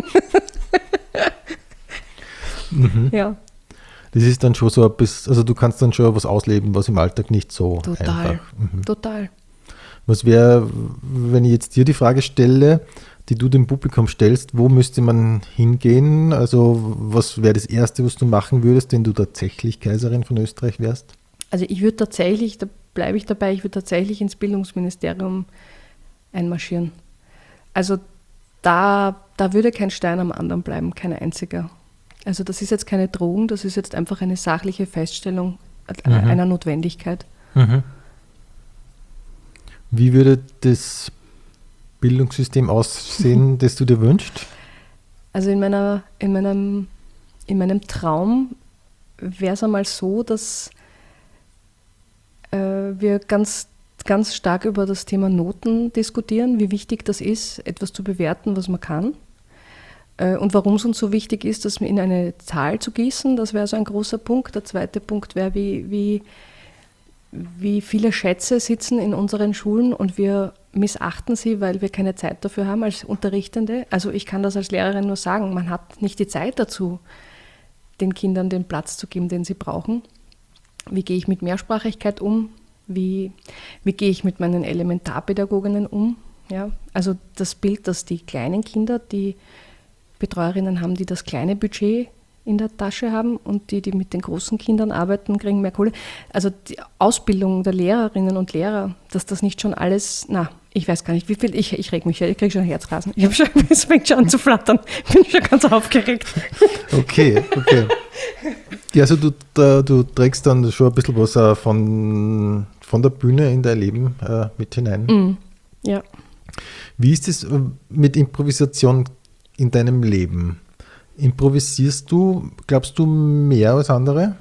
A: Mhm.
B: Ja.
A: Das ist dann schon so ein bisschen, also du kannst dann schon was ausleben, was im Alltag nicht so
B: Total,
A: einfach. Mhm.
B: total.
A: Was wäre, wenn ich jetzt dir die Frage stelle, die du dem Publikum stellst, wo müsste man hingehen? Also was wäre das Erste, was du machen würdest, wenn du tatsächlich Kaiserin von Österreich wärst?
B: Also ich würde tatsächlich, da bleibe ich dabei, ich würde tatsächlich ins Bildungsministerium einmarschieren. Also da, da würde kein Stein am anderen bleiben, kein einziger. Also das ist jetzt keine Drohung, das ist jetzt einfach eine sachliche Feststellung mhm. einer Notwendigkeit.
A: Mhm. Wie würde das Bildungssystem aussehen, das du dir wünschst?
B: Also in, meiner, in, meinem, in meinem Traum wäre es einmal so, dass äh, wir ganz, ganz stark über das Thema Noten diskutieren, wie wichtig das ist, etwas zu bewerten, was man kann. Und warum es uns so wichtig ist, das in eine Zahl zu gießen, das wäre so ein großer Punkt. Der zweite Punkt wäre, wie, wie, wie viele Schätze sitzen in unseren Schulen und wir missachten sie, weil wir keine Zeit dafür haben als Unterrichtende. Also ich kann das als Lehrerin nur sagen, man hat nicht die Zeit dazu, den Kindern den Platz zu geben, den sie brauchen. Wie gehe ich mit Mehrsprachigkeit um? Wie, wie gehe ich mit meinen Elementarpädagoginnen um? Ja, also das Bild, dass die kleinen Kinder, die Betreuerinnen haben, die das kleine Budget in der Tasche haben und die, die mit den großen Kindern arbeiten, kriegen mehr Kohle. Also die Ausbildung der Lehrerinnen und Lehrer, dass das nicht schon alles, na, ich weiß gar nicht, wie viel, ich, ich reg mich ja, ich kriege schon Herzrasen. Ich habe schon, es fängt schon an zu flattern. Ich bin schon ganz aufgeregt.
A: Okay, okay. Ja, also du, da, du trägst dann schon ein bisschen was äh, von, von der Bühne in dein Leben äh, mit hinein.
B: Mm, ja.
A: Wie ist es äh, mit Improvisation in deinem Leben? Improvisierst du, glaubst du, mehr als andere?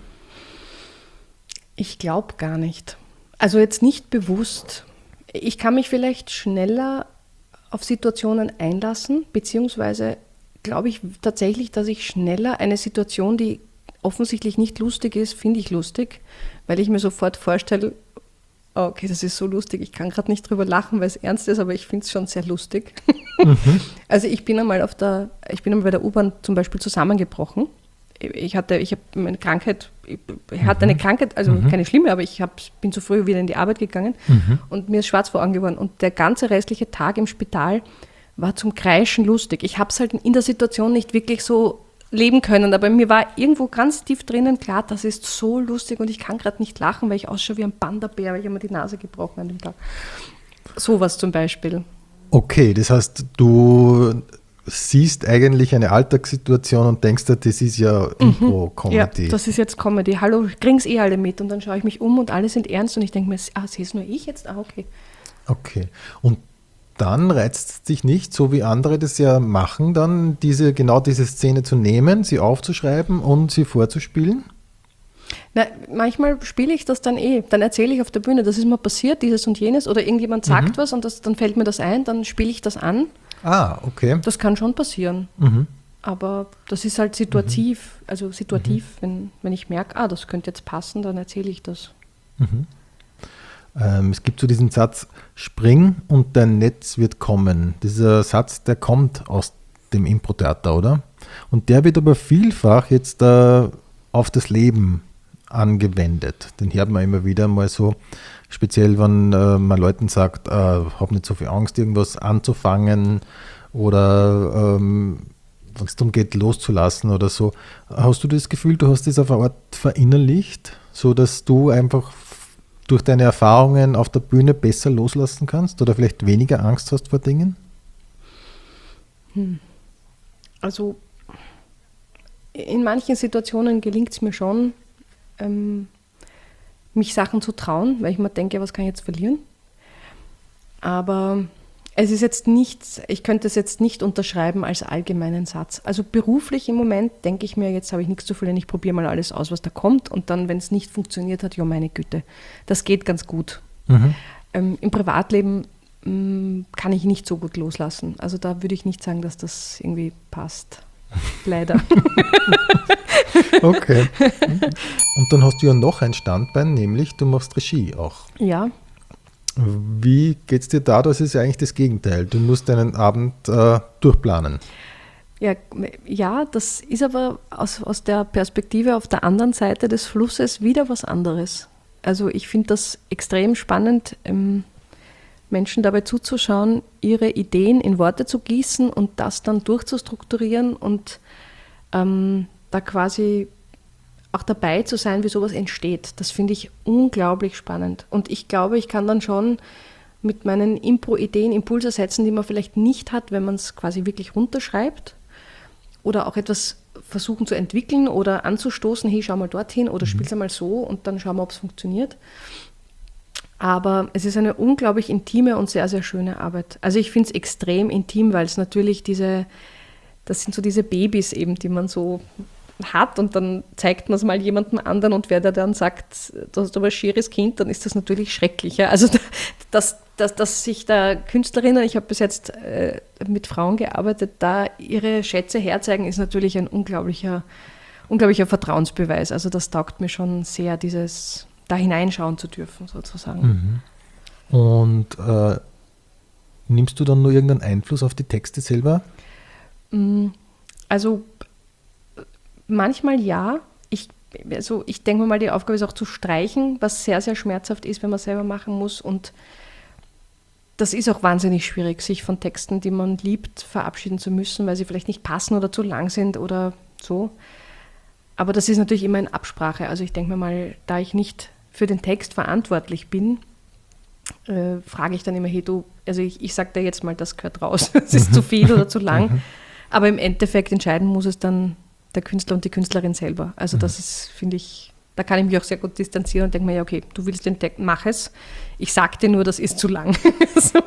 B: Ich glaube gar nicht. Also jetzt nicht bewusst. Ich kann mich vielleicht schneller auf Situationen einlassen, beziehungsweise glaube ich tatsächlich, dass ich schneller eine Situation, die offensichtlich nicht lustig ist, finde ich lustig, weil ich mir sofort vorstelle, okay, das ist so lustig, ich kann gerade nicht drüber lachen, weil es ernst ist, aber ich finde es schon sehr lustig. Mhm. Also ich bin einmal auf der, ich bin einmal bei der U-Bahn zum Beispiel zusammengebrochen. Ich hatte, ich habe meine Krankheit, ich hatte eine Krankheit, also mhm. keine schlimme, aber ich hab, bin zu früh wieder in die Arbeit gegangen mhm. und mir ist schwarz vor Augen geworden. Und der ganze restliche Tag im Spital war zum Kreischen lustig. Ich habe es halt in der Situation nicht wirklich so leben können, aber mir war irgendwo ganz tief drinnen klar, das ist so lustig und ich kann gerade nicht lachen, weil ich ausschaue wie ein Panda-Bär, weil ich habe mir die Nase gebrochen an dem Tag. Sowas zum Beispiel. Okay, das heißt, du siehst eigentlich eine Alltagssituation und denkst dir, das ist ja Impro-Comedy. Ja, das ist jetzt Comedy. Hallo, kriegen es eh alle mit. Und dann schaue ich mich um und alle sind ernst und ich denke mir, ah, sehe es nur ich jetzt? Ah, okay. Okay. Und dann reizt es dich nicht, so wie andere das ja machen, dann diese, genau diese Szene zu nehmen, sie aufzuschreiben und sie vorzuspielen? Na, manchmal spiele ich das dann eh. Dann erzähle ich auf der Bühne, das ist mir passiert, dieses und jenes. Oder irgendjemand sagt mhm. was und das, dann fällt mir das ein, dann spiele ich das an. Ah, okay. Das kann schon passieren. Mhm. Aber das ist halt situativ, mhm. also situativ, mhm. wenn, wenn ich merke, ah, das könnte jetzt passen, dann erzähle ich das. Mhm. Ähm, es gibt so diesen Satz, spring und dein Netz wird kommen. Dieser Satz, der kommt aus dem Impro-Theater, oder? Und der wird aber vielfach jetzt äh, auf das Leben angewendet. Den hört man immer wieder mal so, speziell wenn äh, man Leuten sagt, äh, hab nicht so viel Angst, irgendwas anzufangen oder ähm, wenn es darum geht, loszulassen oder so. Hast du das Gefühl, du hast das auf eine Art verinnerlicht, so dass du einfach durch deine Erfahrungen auf der Bühne besser loslassen kannst oder vielleicht weniger Angst hast vor Dingen? Hm. Also in manchen Situationen gelingt es mir schon, ähm, mich Sachen zu trauen, weil ich mir denke, was kann ich jetzt verlieren? Aber es ist jetzt nicht, ich könnte es jetzt nicht unterschreiben als allgemeinen Satz. Also beruflich im Moment denke ich mir, jetzt habe ich nichts zu verlieren, ich probiere mal alles aus, was da kommt und dann, wenn es nicht funktioniert hat, ja meine Güte, das geht ganz gut. Mhm. Ähm, im Privatleben mh, kann ich nicht so gut loslassen. Also da würde ich nicht sagen, dass das irgendwie passt. Leider. Okay. Und dann hast du ja noch ein Standbein, nämlich du machst Regie auch. Ja. Wie geht es dir da? Das ist ja eigentlich das Gegenteil. Du musst deinen Abend äh, durchplanen. Ja, ja, das ist aber aus, aus der Perspektive auf der anderen Seite des Flusses wieder was anderes. Also ich finde das extrem spannend, ähm, Menschen dabei zuzuschauen, ihre Ideen in Worte zu gießen und das dann durchzustrukturieren und ähm, da quasi auch dabei zu sein, wie sowas entsteht. Das finde ich unglaublich spannend. Und ich glaube, ich kann dann schon mit meinen Impro-Ideen Impulse setzen, die man vielleicht nicht hat, wenn man es quasi wirklich runterschreibt oder auch etwas versuchen zu entwickeln oder anzustoßen, hey, schau mal dorthin oder mhm. spiel's einmal so und dann schauen wir, ob es funktioniert. Aber es ist eine unglaublich intime und sehr, sehr schöne Arbeit. Also ich finde es extrem intim, weil es natürlich diese, das sind so diese Babys eben, die man so hat und dann zeigt man es mal jemandem anderen und wer da dann sagt, du hast aber ein schieres Kind, dann ist das natürlich schrecklich. Ja? Also dass, dass, dass sich da Künstlerinnen, ich habe bis jetzt äh, mit Frauen gearbeitet, da ihre Schätze herzeigen, ist natürlich ein unglaublicher, unglaublicher Vertrauensbeweis. Also das taugt mir schon sehr, dieses da hineinschauen zu dürfen, sozusagen. Mhm. Und äh, nimmst du dann nur irgendeinen Einfluss auf die Texte selber? Also manchmal ja. Ich, also ich denke mal, die Aufgabe ist auch zu streichen, was sehr, sehr schmerzhaft ist, wenn man selber machen muss. Und das ist auch wahnsinnig schwierig, sich von Texten, die man liebt, verabschieden zu müssen, weil sie vielleicht nicht passen oder zu lang sind oder so. aber das ist natürlich immer in Absprache. Also ich denke mir mal, da ich nicht für den Text verantwortlich bin, äh, frage ich dann immer, hey du, also ich, ich sage dir jetzt mal, das gehört raus, es ist zu viel oder zu lang. Aber im Endeffekt entscheiden muss es dann der Künstler und die Künstlerin selber. Also das ist, finde ich, da kann ich mich auch sehr gut distanzieren und denke mir, ja okay, du willst den Text, mach es. Ich sage dir nur, das ist zu lang. So.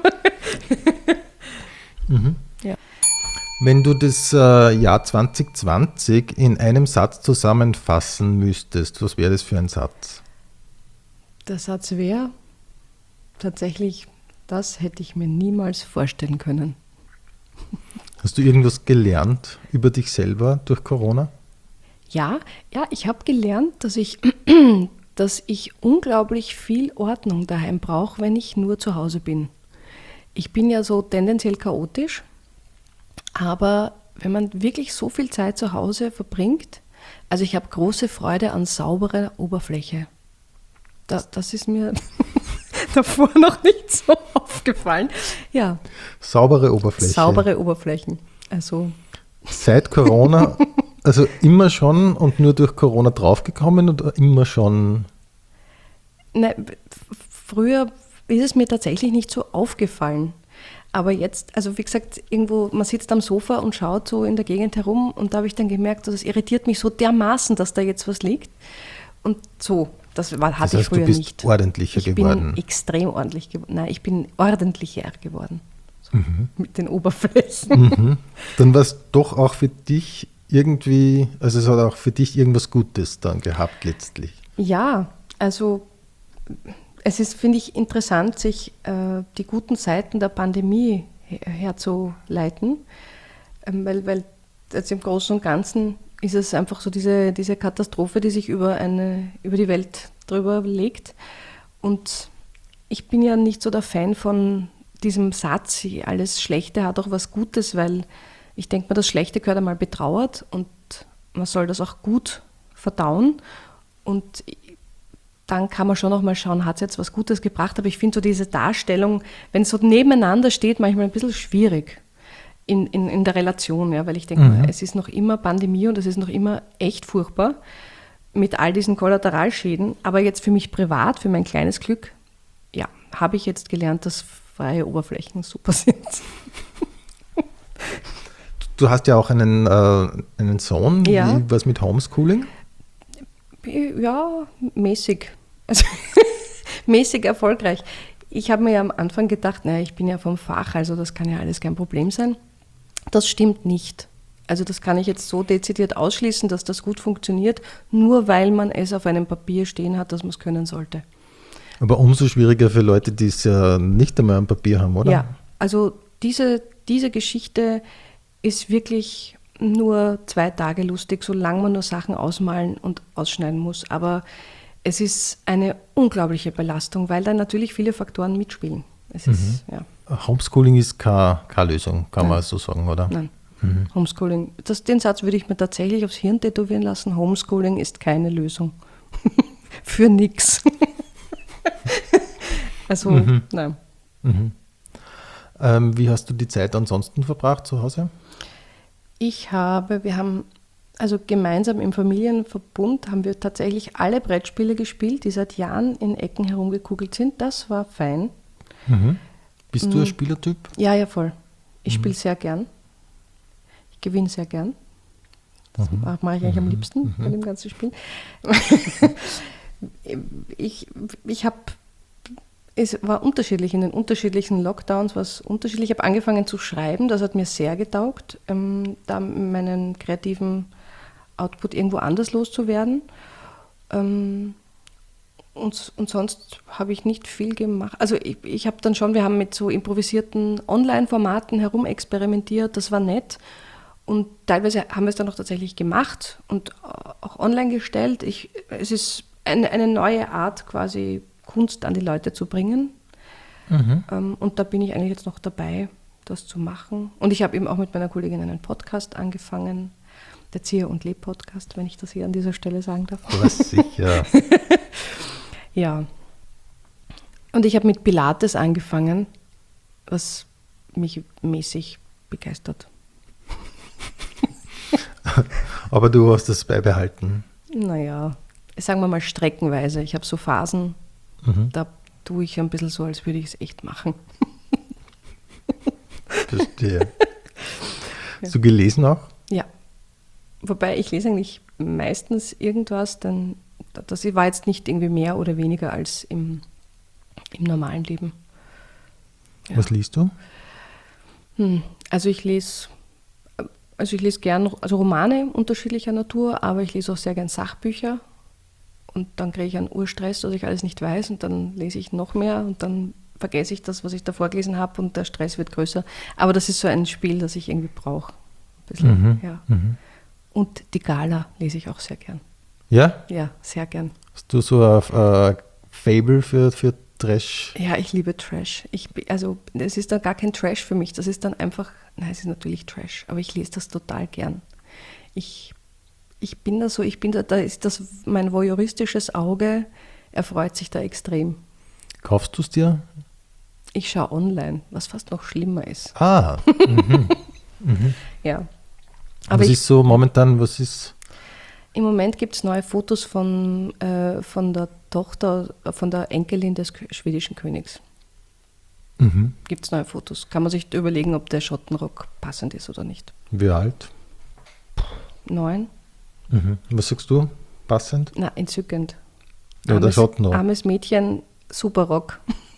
A: Mhm.
B: Ja.
A: Wenn du das äh, Jahr zwanzig zwanzig in einem Satz zusammenfassen müsstest, was wäre das für ein Satz?
B: Der Satz wäre tatsächlich, das hätte ich mir niemals vorstellen können.
A: Hast du irgendwas gelernt über dich selber durch Corona?
B: Ja, ja, ich habe gelernt, dass ich, dass ich unglaublich viel Ordnung daheim brauche, wenn ich nur zu Hause bin. Ich bin ja so tendenziell chaotisch, aber wenn man wirklich so viel Zeit zu Hause verbringt, also ich habe große Freude an sauberer Oberfläche. Das, das ist mir davor noch nicht so aufgefallen. Ja.
A: Saubere Oberfläche.
B: Saubere Oberflächen. Also.
A: Seit Corona, also immer schon und nur durch Corona draufgekommen oder immer schon?
B: Nein, früher ist es mir tatsächlich nicht so aufgefallen. Aber jetzt, also wie gesagt, irgendwo, man sitzt am Sofa und schaut so in der Gegend herum und da habe ich dann gemerkt, das irritiert mich so dermaßen, dass da jetzt was liegt. Und so, das war, hatte
A: das heißt,
B: ich früher
A: du bist
B: nicht.
A: ordentlicher
B: ich
A: geworden.
B: Ich bin extrem ordentlich geworden. Nein, ich bin ordentlicher geworden. So, mhm. Mit den Oberflächen.
A: Mhm. Dann war es doch auch für dich irgendwie, also es hat auch für dich irgendwas Gutes dann gehabt letztlich.
B: Ja, also es ist, finde ich, interessant, sich äh, die guten Seiten der Pandemie her- herzuleiten, ähm, weil, weil jetzt im Großen und Ganzen ist es einfach so diese, diese Katastrophe, die sich über, eine, über die Welt drüber legt. Und ich bin ja nicht so der Fan von diesem Satz, alles Schlechte hat auch was Gutes, weil ich denke mir, das Schlechte gehört einmal betrauert und man soll das auch gut verdauen. Und dann kann man schon noch mal schauen, hat es jetzt was Gutes gebracht, aber ich finde so diese Darstellung, wenn es so nebeneinander steht, manchmal ein bisschen schwierig in, in, in der Relation, ja, weil ich denke, mhm. es ist noch immer Pandemie und es ist noch immer echt furchtbar mit all diesen Kollateralschäden, aber jetzt für mich privat, für mein kleines Glück, ja, habe ich jetzt gelernt, dass freie Oberflächen super sind.
A: Du hast ja auch einen, äh, einen Sohn,
B: ja.
A: Wie, was mit Homeschooling?
B: Ja, mäßig. Also mäßig erfolgreich. Ich habe mir ja am Anfang gedacht, naja, ich bin ja vom Fach, also das kann ja alles kein Problem sein. Das stimmt nicht. Also das kann ich jetzt so dezidiert ausschließen, dass das gut funktioniert, nur weil man es auf einem Papier stehen hat, dass man es können sollte.
A: Aber umso schwieriger für Leute, die es ja nicht einmal am Papier haben, oder?
B: Ja, also diese, diese Geschichte ist wirklich nur zwei Tage lustig, solange man nur Sachen ausmalen und ausschneiden muss. Aber es ist eine unglaubliche Belastung, weil da natürlich viele Faktoren mitspielen. Es
A: mhm.
B: ist, ja.
A: Homeschooling ist keine, keine Lösung, kann
B: Nein.
A: man so sagen, oder?
B: Nein,
A: mhm.
B: Homeschooling, das, den Satz würde ich mir tatsächlich aufs Hirn tätowieren lassen. Homeschooling ist keine Lösung. Für nichts. Also,
A: mhm.
B: nein.
A: Mhm. Ähm, wie hast du die Zeit ansonsten verbracht zu Hause?
B: Ich habe, wir haben, also gemeinsam im Familienverbund haben wir tatsächlich alle Brettspiele gespielt, die seit Jahren in Ecken herumgekugelt sind. Das war fein.
A: Mhm. Bist
B: mhm.
A: du ein Spielertyp?
B: Ja, ja, voll. Ich
A: mhm. spiele
B: sehr gern. Ich gewinne sehr gern. Das
A: mhm.
B: mache ich eigentlich
A: mhm.
B: am liebsten
A: mhm.
B: bei dem ganzen Spiel. ich ich habe Es war unterschiedlich, in den unterschiedlichen Lockdowns war es unterschiedlich. Ich habe angefangen zu schreiben, das hat mir sehr getaugt, ähm, da meinen kreativen Output irgendwo anders loszuwerden. Ähm, und, und sonst habe ich nicht viel gemacht. Also ich, ich habe dann schon, wir haben mit so improvisierten Online-Formaten herumexperimentiert, das war nett. Und teilweise haben wir es dann auch tatsächlich gemacht und auch online gestellt. Ich, es ist eine, eine neue Art quasi, Kunst an die Leute zu bringen. Mhm. Ähm, und da bin ich eigentlich jetzt noch dabei, das zu machen. Und ich habe eben auch mit meiner Kollegin einen Podcast angefangen, der Zier- und Leb-Podcast, wenn ich das hier an dieser Stelle sagen darf.
A: Aber sicher.
B: Ja. Und ich habe mit Pilates angefangen, was mich mäßig begeistert.
A: Aber du hast das beibehalten.
B: Naja, sagen wir mal streckenweise. Ich habe so Phasen,
A: Mhm.
B: da tue ich ein bisschen so, als würde ich es echt machen.
A: Verstehe. Hast du gelesen auch?
B: Ja. Wobei ich lese eigentlich meistens irgendwas, dann, das war jetzt nicht irgendwie mehr oder weniger als im, im normalen Leben. Ja.
A: Was liest du?
B: Hm, also ich lese, also ich lese gern also Romane unterschiedlicher Natur, aber ich lese auch sehr gern Sachbücher und dann kriege ich einen Urstress, dass ich alles nicht weiß und dann lese ich noch mehr und dann vergesse ich das, was ich davor gelesen habe und der Stress wird größer. Aber das ist so ein Spiel, das ich irgendwie brauche. Ein bisschen,
A: Mhm.
B: ja.
A: Mhm.
B: Und die Gala lese ich auch sehr gern.
A: Ja?
B: Ja, sehr gern.
A: Hast du so ein äh, Fable für, für Trash?
B: Ja, ich liebe Trash. Ich, bi- also es ist dann gar kein Trash für mich. Das ist dann einfach, nein, es ist natürlich Trash, aber ich lese das total gern. Ich, ich bin da so, ich bin da, da ist das, mein voyeuristisches Auge erfreut sich da extrem.
A: Kaufst du es dir?
B: Ich schaue online, was fast noch schlimmer ist.
A: Ah,
B: Ja. Aber
A: was
B: ich,
A: ist so momentan, was ist?
B: im Moment gibt es neue Fotos von, äh, von der Tochter, äh, von der Enkelin des K- schwedischen Königs.
A: Mhm.
B: Gibt es neue Fotos. Kann man sich überlegen, ob der Schottenrock passend ist oder nicht.
A: Wie alt?
B: Neun?
A: Mhm. Was sagst du? Passend?
B: Na, entzückend.
A: Ja, der Schottenrock.
B: Armes Mädchen, super Rock.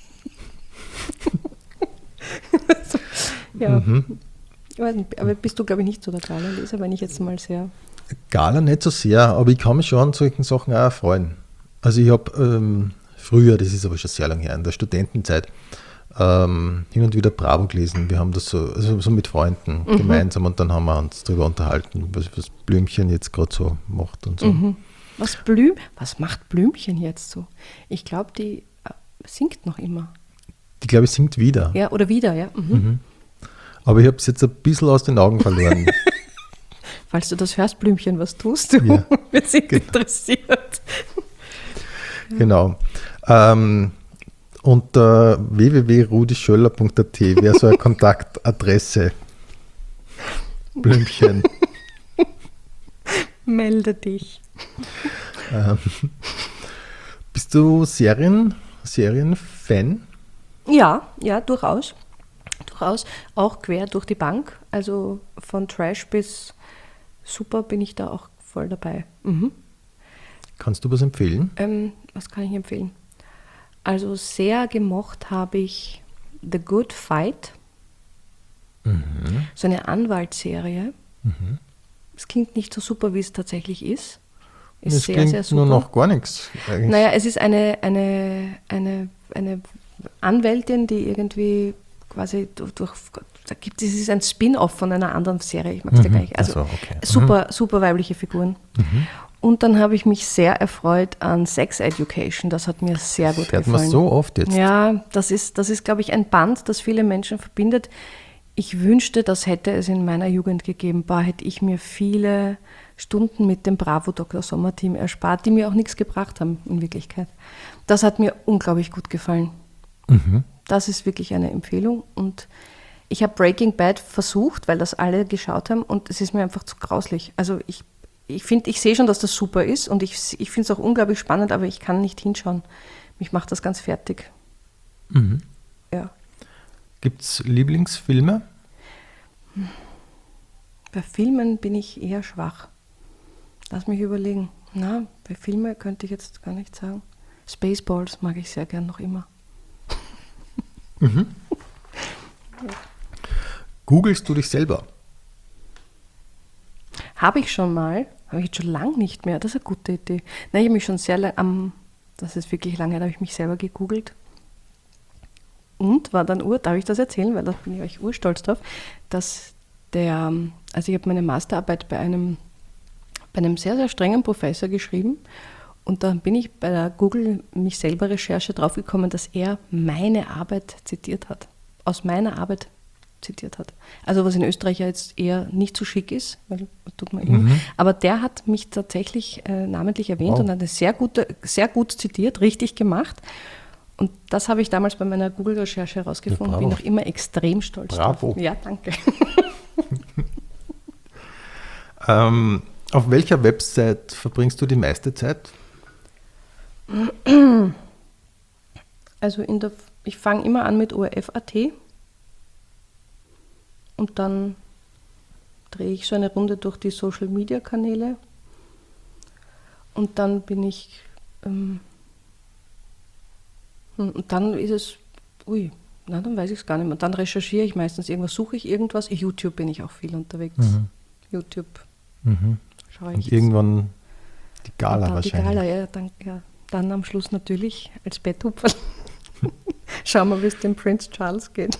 B: ja.
A: Mhm.
B: Ich weiß nicht, aber bist du, glaube ich, nicht so der Gala-Leser, wenn ich jetzt mal sehr...
A: Gala nicht so sehr, aber ich kann mich schon an solchen Sachen auch erfreuen. Also ich habe ähm, früher, das ist aber schon sehr lange her, in der Studentenzeit, ähm, hin und wieder Bravo gelesen. Wir haben das so, also so mit Freunden
B: Mhm.
A: gemeinsam und dann haben wir uns darüber unterhalten, was, was Blümchen jetzt gerade so macht und so.
B: Mhm. Was, Blüm, was macht Blümchen jetzt so? Ich glaube, die äh, singt noch immer.
A: Die, glaube ich, singt wieder.
B: Ja, oder wieder, ja. Mhm.
A: Mhm. Aber ich habe es jetzt ein bisschen aus den Augen verloren.
B: Falls du das hörst, Blümchen, was tust du?
A: Ja.
B: Wir sind
A: Genau.
B: interessiert.
A: Genau. Ähm, unter w w w punkt rudi schöller punkt a t wäre so eine Kontaktadresse. Blümchen.
B: Melde dich.
A: Ähm, bist du Serien, Serienfan?
B: Ja, ja, durchaus. Durchaus. Auch quer durch die Bank. Also von Trash bis Super bin ich da auch voll dabei. Mhm.
A: Kannst du was empfehlen?
B: Ähm, was kann ich empfehlen? Also sehr gemocht habe ich The Good Fight.
A: Mhm.
B: So eine Anwaltsserie. Es klingt nicht so super, wie es tatsächlich ist. Ist
A: Es
B: sehr,
A: klingt
B: sehr super.
A: nur noch gar nichts. Eigentlich.
B: Naja, es ist eine, eine, eine, eine Anwältin, die irgendwie quasi durch, durch da gibt es ist ein Spin-off von einer anderen Serie, ich mag es dir gar nicht. Also
A: Ach so, okay.
B: super, super weibliche Figuren. Und dann habe ich mich sehr erfreut an Sex Education, das hat mir sehr gut
A: Das hört man
B: gefallen.
A: so oft jetzt.
B: Ja, das ist, das ist, glaube ich, ein Band, das viele Menschen verbindet. Ich wünschte, das hätte es in meiner Jugend gegeben. Bar hätte ich mir viele Stunden mit dem Bravo Doktor Sommer Team erspart, die mir auch nichts gebracht haben in Wirklichkeit. Das hat mir unglaublich gut gefallen.
A: Mhm.
B: Das ist wirklich eine Empfehlung. Und ich habe Breaking Bad versucht, weil das alle geschaut haben und es ist mir einfach zu grauslich. Also ich, ich finde, ich sehe schon, dass das super ist und ich, ich finde es auch unglaublich spannend, aber ich kann nicht hinschauen. Mich macht das ganz fertig.
A: Mhm.
B: Ja.
A: Gibt es Lieblingsfilme?
B: Bei Filmen bin ich eher schwach. Lass mich überlegen. Na, bei Filmen könnte ich jetzt gar nicht sagen. Spaceballs mag ich sehr gern noch immer.
A: Googlest du dich selber?
B: Habe ich schon mal, habe ich jetzt schon lange nicht mehr. Das ist eine gute Idee. Nein, ich habe mich schon sehr lange, um, das ist wirklich lange, da habe ich mich selber gegoogelt. Und war dann ur, darf ich das erzählen, weil da bin ich euch urstolz drauf, dass der, also ich habe meine Masterarbeit bei einem, bei einem sehr, sehr strengen Professor geschrieben und dann bin ich bei der Google mich selber Recherche draufgekommen, dass er meine Arbeit zitiert hat, aus meiner Arbeit zitiert hat. Also was in Österreich ja jetzt eher nicht so schick ist, weil das tut man immer.
A: Mhm.
B: Aber der hat mich tatsächlich äh, namentlich erwähnt
A: Wow.
B: und hat es sehr gut, sehr gut zitiert, richtig gemacht. Und das habe ich damals bei meiner Google-Recherche herausgefunden.
A: Ja,
B: Bin
A: bravo.
B: noch immer extrem stolz
A: Bravo.
B: drauf. Ja, danke.
A: Ähm, Auf welcher Website verbringst du die meiste Zeit?
B: Also in der, ich fange immer an mit O R F Punkt A T und dann drehe ich so eine Runde durch die Social-Media-Kanäle und dann bin ich, ähm, und dann ist es, ui, na, dann weiß ich es gar nicht mehr. Und dann recherchiere ich meistens irgendwas, suche ich irgendwas. YouTube bin ich auch viel unterwegs.
A: Mhm.
B: YouTube
A: Mhm.
B: schaue ich.
A: Und irgendwann die Gala
B: dann,
A: wahrscheinlich.
B: Die Gala, ja dann, ja. dann am Schluss natürlich als Betthupferl. Schauen wir, wie es dem Prince Charles geht.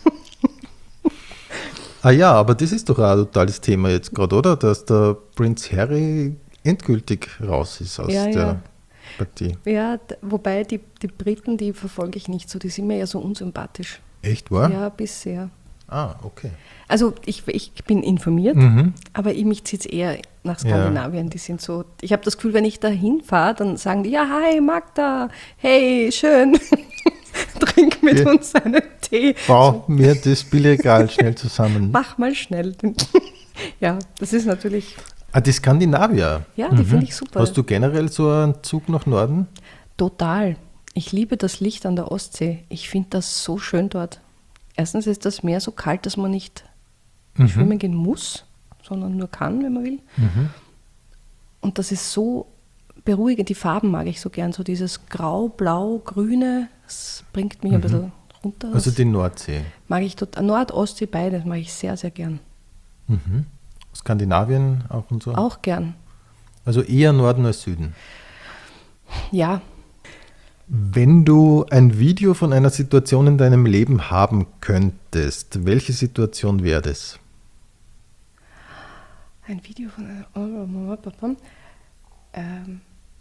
A: Ah ja, aber das ist doch auch ein totales Thema jetzt gerade, oder? Dass der Prinz Harry endgültig raus ist aus
B: Ja,
A: der
B: ja.
A: Partie.
B: Ja, d- wobei die, die Briten, die verfolge ich nicht so, die sind mir ja so unsympathisch.
A: Echt, wahr?
B: Ja, bisher.
A: Ah, okay.
B: Also ich, ich bin informiert,
A: Mhm.
B: aber ich, mich zieht es eher nach Skandinavien. Die sind so, ich habe das Gefühl, wenn ich da hinfahre, dann sagen die, ja, hi Magda, hey, schön, trink mit
A: Ja.
B: uns einen Tee.
A: Bau mir das Billregal schnell zusammen.
B: Mach mal schnell. den- Ja, das ist natürlich,
A: Ah, die Skandinavier.
B: ja, die finde ich super.
A: Hast du generell so einen Zug nach Norden?
B: Total. Ich liebe das Licht an der Ostsee. Ich finde das so schön dort. Erstens ist das Meer so kalt, dass man nicht
A: Mhm.
B: schwimmen gehen muss, sondern nur kann, wenn man will.
A: Mhm.
B: Und das ist so beruhigend. Die Farben mag ich so gern. So dieses Grau, Blau, Grüne, das bringt mich ein bisschen runter.
A: Also
B: Das
A: die Nordsee.
B: mag ich total. Nord, Ostsee, beides mag ich sehr, sehr gern.
A: Mhm. Skandinavien auch und so?
B: Auch gern.
A: Also eher Norden als Süden.
B: Ja,
A: Wenn du ein Video von einer Situation in deinem Leben haben könntest, welche Situation wäre das?
B: ein Video von ähm.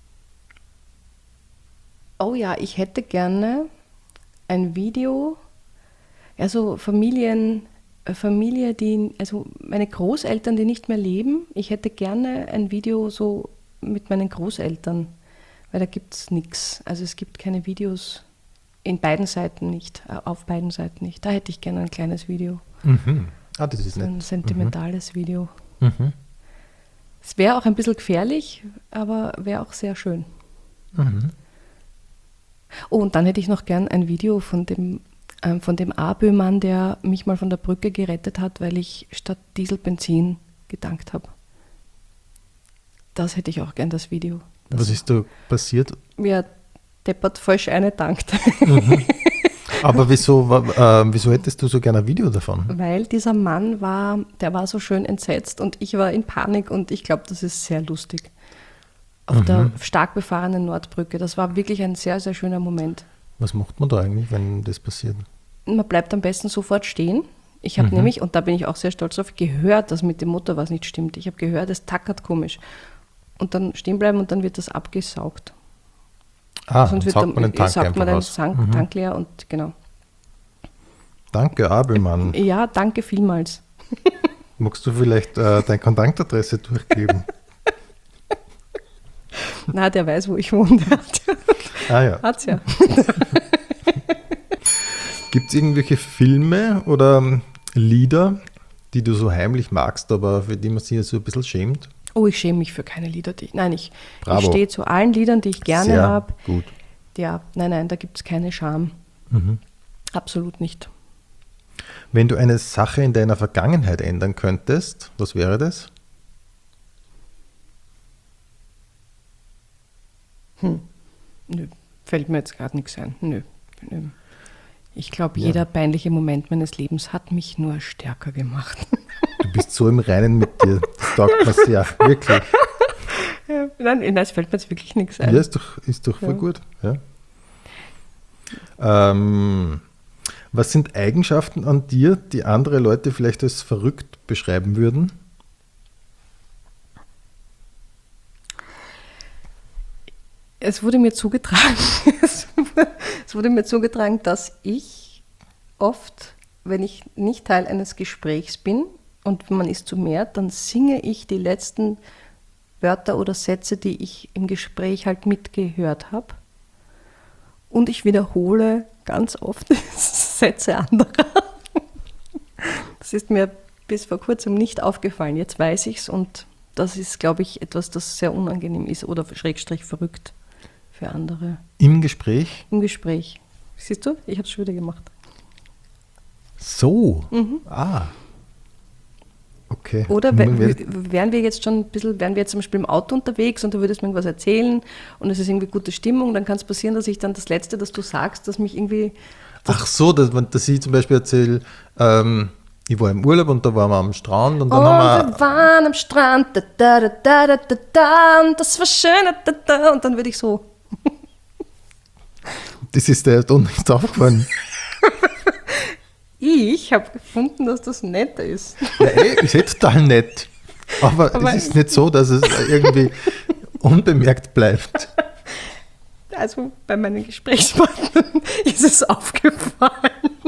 B: Oh ja, ich hätte gerne ein Video, also Familien, äh, Familie, die, also meine Großeltern, die nicht mehr leben. Ich hätte gerne ein Video so mit meinen Großeltern, weil da gibt es nichts. Also es gibt keine Videos in beiden Seiten nicht, äh, auf beiden Seiten nicht. Da hätte ich gerne ein kleines Video,
A: Mhm. Ah, das ist
B: so ein
A: nett.
B: sentimentales Video.
A: Mhm.
B: Es wäre auch ein bisschen gefährlich, aber wäre auch sehr schön.
A: Mhm.
B: Oh, und dann hätte ich noch gern ein Video von dem, ähm, von dem Abö-Mann, der mich mal von der Brücke gerettet hat, weil ich statt Dieselbenzin getankt habe. Das hätte ich auch gern, das Video. Das
A: Was ist da passiert?
B: mir deppert falsch eine tankt.
A: Aber wieso, wa- äh, wieso hättest du so gerne ein Video davon?
B: Weil dieser Mann war, der war so schön entsetzt und ich war in Panik und ich glaube, das ist sehr lustig. Auf der stark befahrenen Nordbrücke. Das war wirklich ein sehr, sehr schöner Moment.
A: Was macht man da eigentlich, wenn das passiert?
B: Man bleibt am besten sofort stehen. Ich habe nämlich, und da bin ich auch sehr stolz drauf, gehört, dass mit dem Motor was nicht stimmt. Ich habe gehört, es tackert komisch. Und dann stehen bleiben und dann wird das abgesaugt.
A: Ah,
B: Sonst
A: dann
B: wird
A: saugt
B: dann,
A: man den Tank
B: saugt
A: einfach
B: man den
A: aus.
B: Tank,
A: Mhm.
B: Tank leer und genau.
A: Danke, Abelmann.
B: Ja, danke vielmals.
A: Magst du vielleicht äh, deine Kontaktadresse durchgeben?
B: Na, der weiß, wo ich wohne. Der hat,
A: Ah ja.
B: hat's ja.
A: Gibt es irgendwelche Filme oder ähm, Lieder, die du so heimlich magst, aber für die man sich so ein bisschen schämt?
B: Oh, ich schäme mich für keine Lieder, die ich. Nein, ich, ich
A: Bravo.
B: stehe zu allen Liedern, die ich gerne
A: Sehr
B: habe.
A: gut.
B: Ja, nein, nein, da gibt es keine Scham.
A: Mhm.
B: Absolut nicht.
A: Wenn du eine Sache in deiner Vergangenheit ändern könntest, was wäre das?
B: Nö, fällt mir jetzt gerade nichts ein. Nö, nö. Ich glaube, jeder peinliche Moment meines Lebens hat mich nur stärker gemacht.
A: Du bist so im Reinen mit dir. Das taugt mir sehr, wirklich.
B: Ja, nein, nein, es fällt mir jetzt wirklich nichts ein.
A: Ja, ist doch, ist doch voll
B: Ja.
A: gut. Ja. Ähm, was sind Eigenschaften an dir, die andere Leute vielleicht als verrückt beschreiben würden?
B: Es wurde mir zugetragen, es wurde mir zugetragen, dass ich oft, wenn ich nicht Teil eines Gesprächs bin und man ist zu mehr, dann singe ich die letzten Wörter oder Sätze, die ich im Gespräch halt mitgehört habe. Und ich wiederhole ganz oft Sätze anderer. Das ist mir bis vor kurzem nicht aufgefallen. Jetzt weiß ich es und das ist, glaube ich, etwas, das sehr unangenehm ist oder schrägstrich verrückt für andere.
A: Im Gespräch?
B: Im Gespräch. Siehst du, ich habe es schon wieder gemacht.
A: So,
B: Mhm.
A: ah, okay.
B: Oder
A: Und
B: wär,
A: man wird-
B: wären wir jetzt schon ein bisschen, wären wir jetzt zum Beispiel im Auto unterwegs und du würdest mir irgendwas erzählen und es ist irgendwie gute Stimmung, dann kann es passieren, dass ich dann das Letzte, das du sagst, dass mich irgendwie,
A: Ach so, dass, man- dass ich zum Beispiel erzähle, ähm, ich war im Urlaub und da waren wir am Strand und dann
B: oh,
A: haben
B: wir
A: wir,
B: waren am Strand, da, da, da, da, da, da, da, und das war schön, da, da, da, und dann würde ich so.
A: das ist der Ton nicht aufgefallen.
B: Ich habe gefunden, dass das netter ist.
A: Ja, eh, ist eh total nett. Aber,
B: Aber
A: es ist nicht so, dass es irgendwie unbemerkt bleibt.
B: Also bei meinen Gesprächspartnern ist es aufgefallen.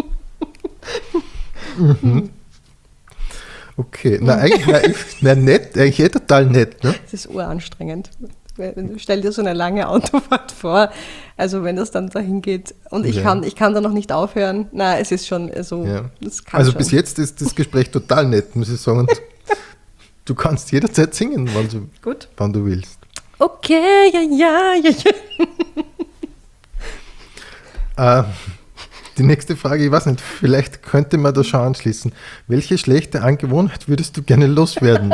A: Okay, na eigentlich, na, ich, na nett, eigentlich eh total nett, ne?
B: Das ist uranstrengend. Stell dir so eine lange Autofahrt vor, also wenn das dann dahin geht und ich,
A: Ja.
B: kann, ich kann da noch nicht aufhören. Nein, es ist schon so,
A: Ja.
B: das kann
A: Also
B: schon.
A: bis jetzt ist das Gespräch total nett, muss ich sagen. Und du kannst jederzeit singen, wann du,
B: Gut.
A: wann du willst.
B: Okay, ja, ja, ja, ja.
A: Äh, die nächste Frage, ich weiß nicht, vielleicht könnte man da schon anschließen. Welche schlechte Angewohnheit würdest du gerne loswerden?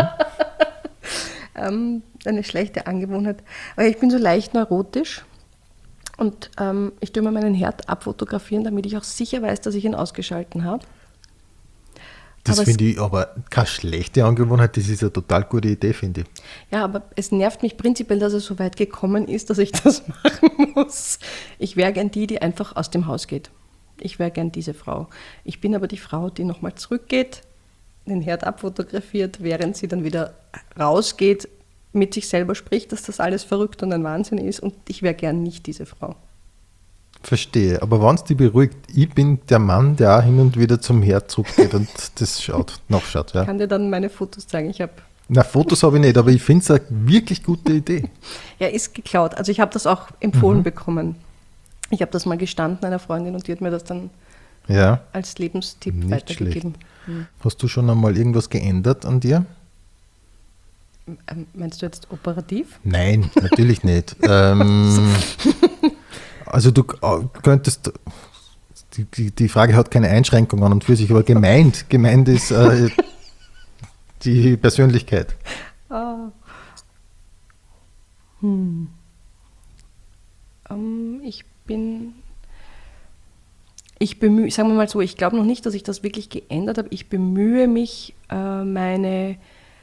B: Ähm, eine schlechte Angewohnheit. Aber ich bin so leicht neurotisch und ähm, ich tue mir meinen Herd abfotografieren, damit ich auch sicher weiß, dass ich ihn ausgeschalten habe.
A: Das
B: Aber es-
A: finde ich aber keine schlechte Angewohnheit, das ist eine total gute Idee, finde ich.
B: Ja, aber es nervt mich prinzipiell, dass es so weit gekommen ist, dass ich das machen muss. Ich wäre gern die, die einfach aus dem Haus geht. Ich wäre gern diese Frau. Ich bin aber die Frau, die nochmal zurückgeht, den Herd abfotografiert, während sie dann wieder rausgeht, mit sich selber spricht, dass das alles verrückt und ein Wahnsinn ist. Und ich wäre gern nicht diese Frau.
A: Verstehe, aber wenn es dich beruhigt, ich bin der Mann, der auch hin und wieder zum Herd zurückgeht und das schaut, nachschaut.
B: Ich
A: Ja.
B: kann dir dann meine Fotos zeigen. Ich habe,
A: Na, Fotos habe ich nicht, aber ich finde es eine wirklich gute Idee.
B: ja, ist geklaut. Also ich habe das auch empfohlen bekommen. Ich habe das mal gestanden einer Freundin und die hat mir das dann
A: Ja.
B: als Lebenstipp
A: Nicht
B: weitergegeben. Hm.
A: Hast du schon einmal irgendwas geändert an dir?
B: Ähm, Meinst du jetzt operativ?
A: Nein, natürlich nicht. ähm, also du äh, könntest, die, die, die Frage hat keine Einschränkung an und für sich, aber gemeint, gemeint ist äh, die Persönlichkeit.
B: Ah. Hm. Ähm, ich bin, ich bemühe, sagen wir mal so, ich glaube noch nicht, dass ich das wirklich geändert habe. Ich bemühe mich, äh, meine,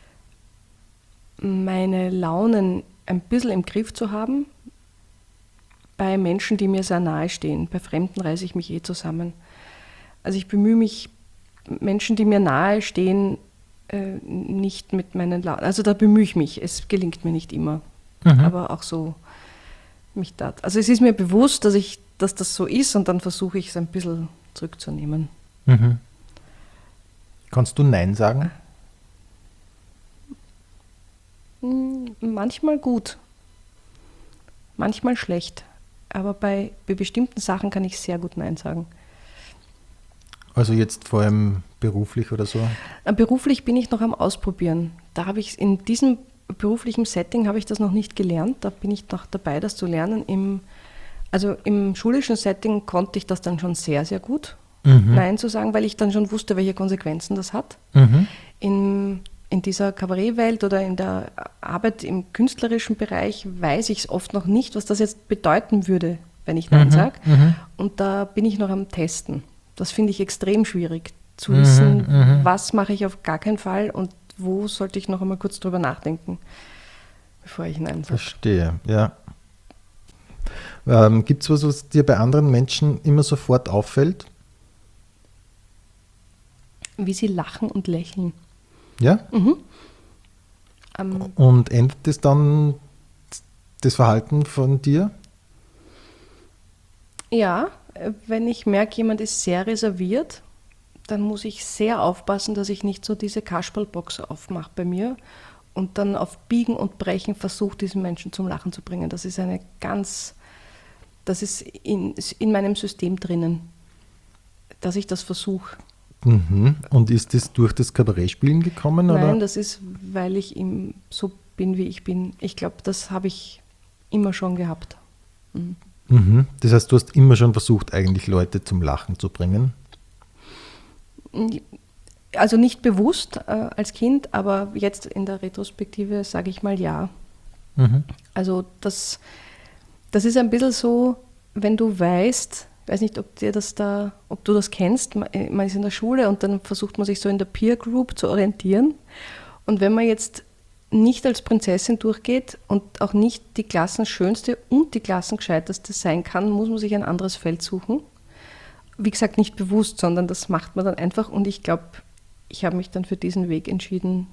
B: meine Launen ein bisschen im Griff zu haben. Bei Menschen, die mir sehr nahe stehen. Bei Fremden reiße ich mich eh zusammen. Also ich bemühe mich, Menschen, die mir nahe stehen, äh, nicht mit meinen Launen. Also da bemühe ich mich. Es gelingt mir nicht immer.
A: Mhm.
B: Aber auch so mich da. Also es ist mir bewusst, dass ich, dass das so ist und dann versuche ich es ein bisschen zurückzunehmen.
A: Mhm. Kannst du Nein sagen?
B: Hm, Manchmal gut, manchmal schlecht. Aber bei, bei bestimmten Sachen kann ich sehr gut Nein sagen.
A: Also jetzt vor allem beruflich oder so?
B: Äh, Beruflich bin ich noch am Ausprobieren. Da habe ich in diesem beruflichen Setting habe ich das noch nicht gelernt. Da bin ich noch dabei, das zu lernen. Im, also im schulischen Setting konnte ich das dann schon sehr, sehr gut,
A: Mhm.
B: Nein zu sagen, weil ich dann schon wusste, welche Konsequenzen das hat.
A: Mhm.
B: In, in dieser Kabarettwelt oder in der Arbeit im künstlerischen Bereich weiß ich es oft noch nicht, was das jetzt bedeuten würde, wenn ich Nein
A: Mhm,
B: sage.
A: mhm.
B: Und da bin ich noch am Testen. Das finde ich extrem schwierig, zu
A: Mhm,
B: wissen,
A: mhm.
B: was mache ich auf gar keinen Fall und wo sollte ich noch einmal kurz drüber nachdenken, bevor ich Nein sage.
A: Verstehe, ja. Ähm, Gibt es was, was dir bei anderen Menschen immer sofort auffällt?
B: Wie sie lachen und lächeln.
A: Ja?
B: Ähm,
A: Und ändert das dann das Verhalten von dir?
B: Ja, äh, wenn ich merke, jemand ist sehr reserviert, dann muss ich sehr aufpassen, dass ich nicht so diese Kasperlbox aufmache bei mir und dann auf Biegen und Brechen versuche, diesen Menschen zum Lachen zu bringen. Das ist eine ganz, das ist in, in meinem System drinnen, dass ich das versuche.
A: Mhm. Und ist das durch das Kabarettspielen gekommen?
B: Nein,
A: oder?
B: das ist, weil ich im, so bin, wie ich bin. Ich glaube, das habe ich immer schon gehabt. Mhm.
A: Mhm. Das heißt, du hast immer schon versucht, eigentlich Leute zum Lachen zu bringen?
B: Also nicht bewusst äh, als Kind, aber jetzt in der Retrospektive sage ich mal ja.
A: Mhm.
B: Also das, das ist ein bisschen so, wenn du weißt, ich weiß nicht, ob dir das da, ob du das kennst, man man ist in der Schule und dann versucht man sich so in der Peer Group zu orientieren. Und wenn man jetzt nicht als Prinzessin durchgeht und auch nicht die Klassenschönste und die Klassengescheiteste sein kann, muss man sich ein anderes Feld suchen. Wie gesagt, nicht bewusst, sondern das macht man dann einfach. Und ich glaube, ich habe mich dann für diesen Weg entschieden,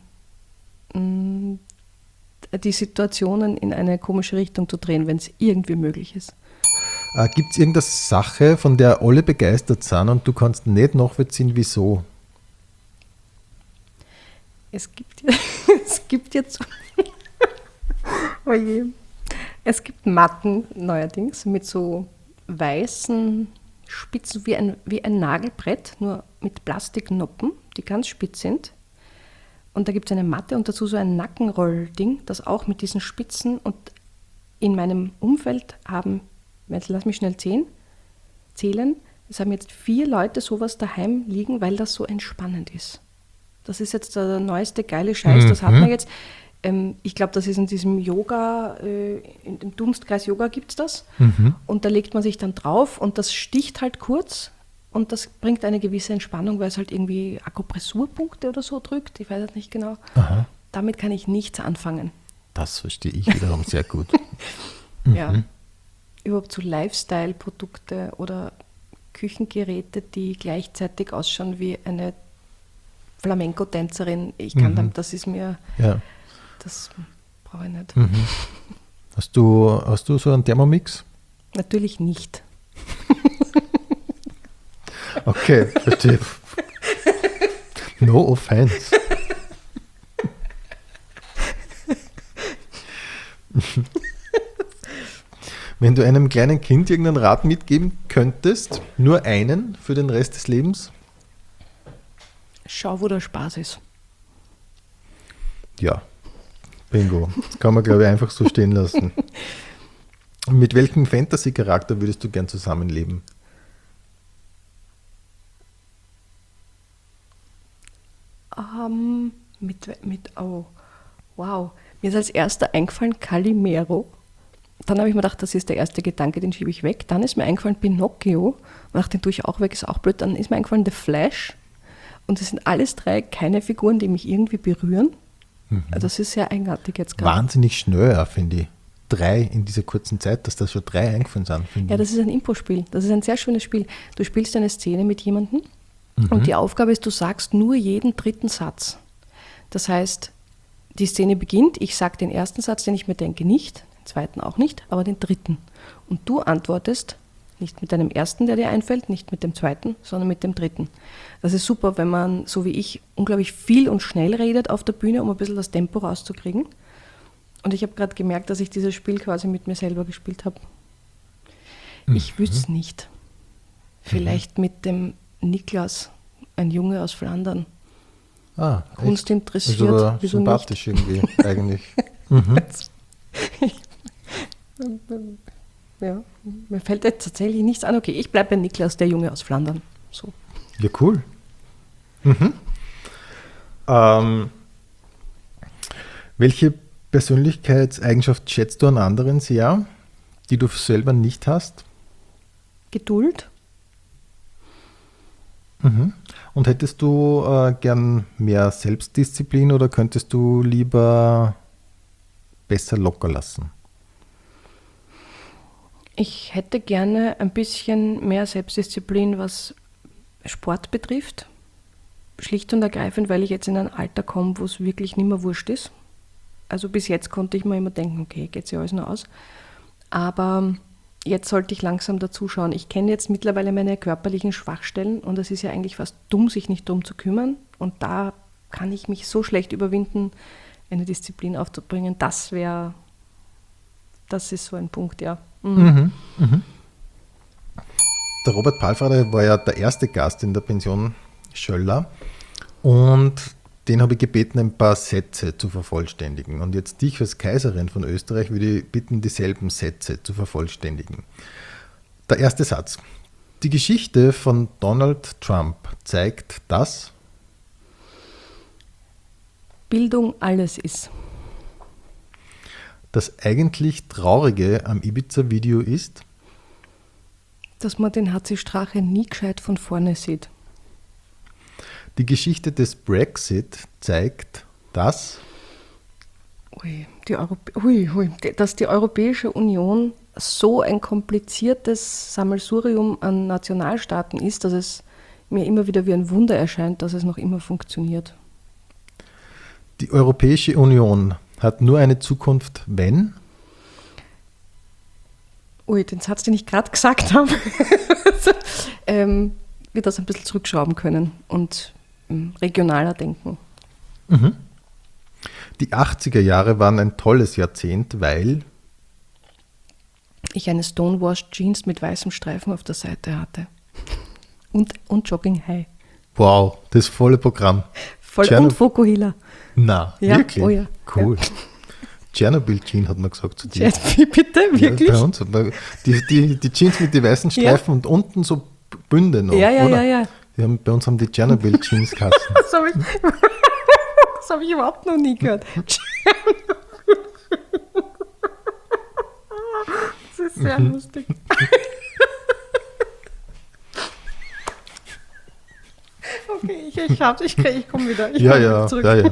B: die Situationen in eine komische Richtung zu drehen, wenn es irgendwie möglich ist.
A: Äh, Gibt es irgendeine Sache, von der alle begeistert sind und du kannst nicht nachvollziehen, wieso?
B: Es gibt, es gibt jetzt, oh je. Es gibt Matten neuerdings mit so weißen Spitzen wie ein, wie ein Nagelbrett, nur mit Plastiknoppen, die ganz spitz sind. Und da gibt es eine Matte und dazu so ein Nackenrollding, das auch mit diesen Spitzen, und in meinem Umfeld haben, jetzt lass mich schnell zählen, zählen, es haben jetzt vier Leute sowas daheim liegen, weil das so entspannend ist. Das ist jetzt der neueste geile Scheiß, das hat man jetzt. Ähm, ich glaube, das ist in diesem Yoga, äh, in dem Dunstkreis Yoga gibt es das.
A: Mhm.
B: Und da legt man sich dann drauf und das sticht halt kurz und das bringt eine gewisse Entspannung, weil es halt irgendwie Akupressurpunkte oder so drückt. Ich weiß es nicht genau.
A: Aha.
B: Damit kann ich nichts anfangen.
A: Das verstehe ich wiederum sehr gut.
B: Ja. Überhaupt so Lifestyle-Produkte oder Küchengeräte, die gleichzeitig ausschauen wie eine Flamenco-Tänzerin. Ich kann
A: Mhm.
B: damit, das ist mir,
A: Ja.
B: das brauche ich nicht.
A: Mhm. Hast du, hast du so einen Thermomix?
B: Natürlich nicht.
A: Okay, verstehe. No offense. Wenn du einem kleinen Kind irgendeinen Rat mitgeben könntest, nur einen für den Rest des Lebens?
B: Schau, wo der Spaß ist.
A: Ja, bingo. Das kann man, glaube ich, einfach so stehen lassen. Mit welchem Fantasy-Charakter würdest du gern zusammenleben?
B: Ähm, mit, mit, oh, wow. Mir ist als erster eingefallen Calimero. Dann habe ich mir gedacht, das ist der erste Gedanke, den schiebe ich weg. Dann ist mir eingefallen Pinocchio. Und dachte, den tue ich auch weg, ist auch blöd. Dann ist mir eingefallen The Flash. Und das sind alles drei keine Figuren, die mich irgendwie berühren. Mhm. Das ist sehr eigenartig jetzt gerade.
A: Wahnsinnig schnell, finde ich. Drei in dieser kurzen Zeit, dass da schon drei eingefallen sind, finde
B: Ja,
A: ich.
B: das ist ein Impro-Spiel. Das ist ein sehr schönes Spiel. Du spielst eine Szene mit jemandem mhm. und die Aufgabe ist, du sagst nur jeden dritten Satz. Das heißt, die Szene beginnt, ich sage den ersten Satz, den ich mir denke, nicht, den zweiten auch nicht, aber den dritten. Und du antwortest nicht mit deinem ersten, der dir einfällt, nicht mit dem zweiten, sondern mit dem dritten. Das ist super, wenn man, so wie ich, unglaublich viel und schnell redet auf der Bühne, um ein bisschen das Tempo rauszukriegen. Und ich habe gerade gemerkt, dass ich dieses Spiel quasi mit mir selber gespielt habe. Ich wüsste es nicht. Vielleicht mit dem Niklas, ein Junge aus Flandern.
A: Ah,
B: Kunst
A: echt?
B: interessiert.
A: Das ist aber
B: wieso
A: sympathisch irgendwie, eigentlich. Mhm.
B: Ja, mir fällt jetzt tatsächlich nichts an. Okay, ich bleibe bei Niklas, der Junge aus Flandern. So.
A: Ja, cool. Mhm. Ähm, welche Persönlichkeitseigenschaft schätzt du an anderen sehr, die du selber nicht hast?
B: Geduld.
A: Mhm. Und hättest du äh, gern mehr Selbstdisziplin oder könntest du lieber besser locker lassen?
B: Ich hätte gerne ein bisschen mehr Selbstdisziplin, was Sport betrifft. Schlicht und ergreifend, weil ich jetzt in ein Alter komme, wo es wirklich nicht mehr wurscht ist. Also bis jetzt konnte ich mir immer denken, okay, geht ja alles noch aus. Aber jetzt sollte ich langsam dazu schauen. Ich kenne jetzt mittlerweile meine körperlichen Schwachstellen und es ist ja eigentlich fast dumm, sich nicht darum zu kümmern. Und da kann ich mich so schlecht überwinden, eine Disziplin aufzubringen. Das wäre, das ist so ein Punkt, ja. Mhm.
A: Mhm. Mhm. Der Robert Palfrader war ja der erste Gast in der Pension Schöller. Und den habe ich gebeten, ein paar Sätze zu vervollständigen. Und jetzt dich als Kaiserin von Österreich würde ich bitten, dieselben Sätze zu vervollständigen. Der erste Satz. Die Geschichte von Donald Trump zeigt, dass
B: Bildung alles ist.
A: das eigentlich Traurige am Ibiza-Video ist,
B: Dass man den H C Strache nie gescheit von vorne sieht.
A: die Geschichte des Brexit zeigt, dass
B: Ui, die Europä- ui, ui, dass die Europäische Union so ein kompliziertes Sammelsurium an Nationalstaaten ist, dass es mir immer wieder wie ein Wunder erscheint, dass es noch immer funktioniert.
A: die Europäische Union hat nur eine Zukunft, wenn
B: Ui, den Satz, den ich gerade gesagt habe, ähm, wir das ein bisschen zurückschrauben können und ähm, regionaler denken.
A: die achtziger Jahre waren ein tolles Jahrzehnt, weil
B: Ich eine Stonewashed Jeans mit weißem Streifen auf der Seite hatte. Und, und Jogging High.
A: wow, das volle Programm.
B: Voll
A: Tscherno-
B: und Fokuhila.
A: Na,
B: Ja,
A: wirklich?
B: oh ja,
A: Cool. Tschernobyl Jean hat man gesagt zu dir.
B: Wie bitte? Wirklich?
A: Ja, bei uns. hat man- Die, die, die Jeans mit den weißen Streifen und unten so Bünde noch.
B: Ja, ja,
A: oder?
B: ja, ja.
A: Die haben, bei uns haben die Tschernobyl Jeans Kassen.
B: Das habe ich, das hab ich überhaupt noch nie gehört. Das ist sehr lustig. Okay, ich, ich, hab's, ich, ich komme wieder. Ich
A: Ja,
B: komm
A: ja,
B: zurück.
A: ja, ja.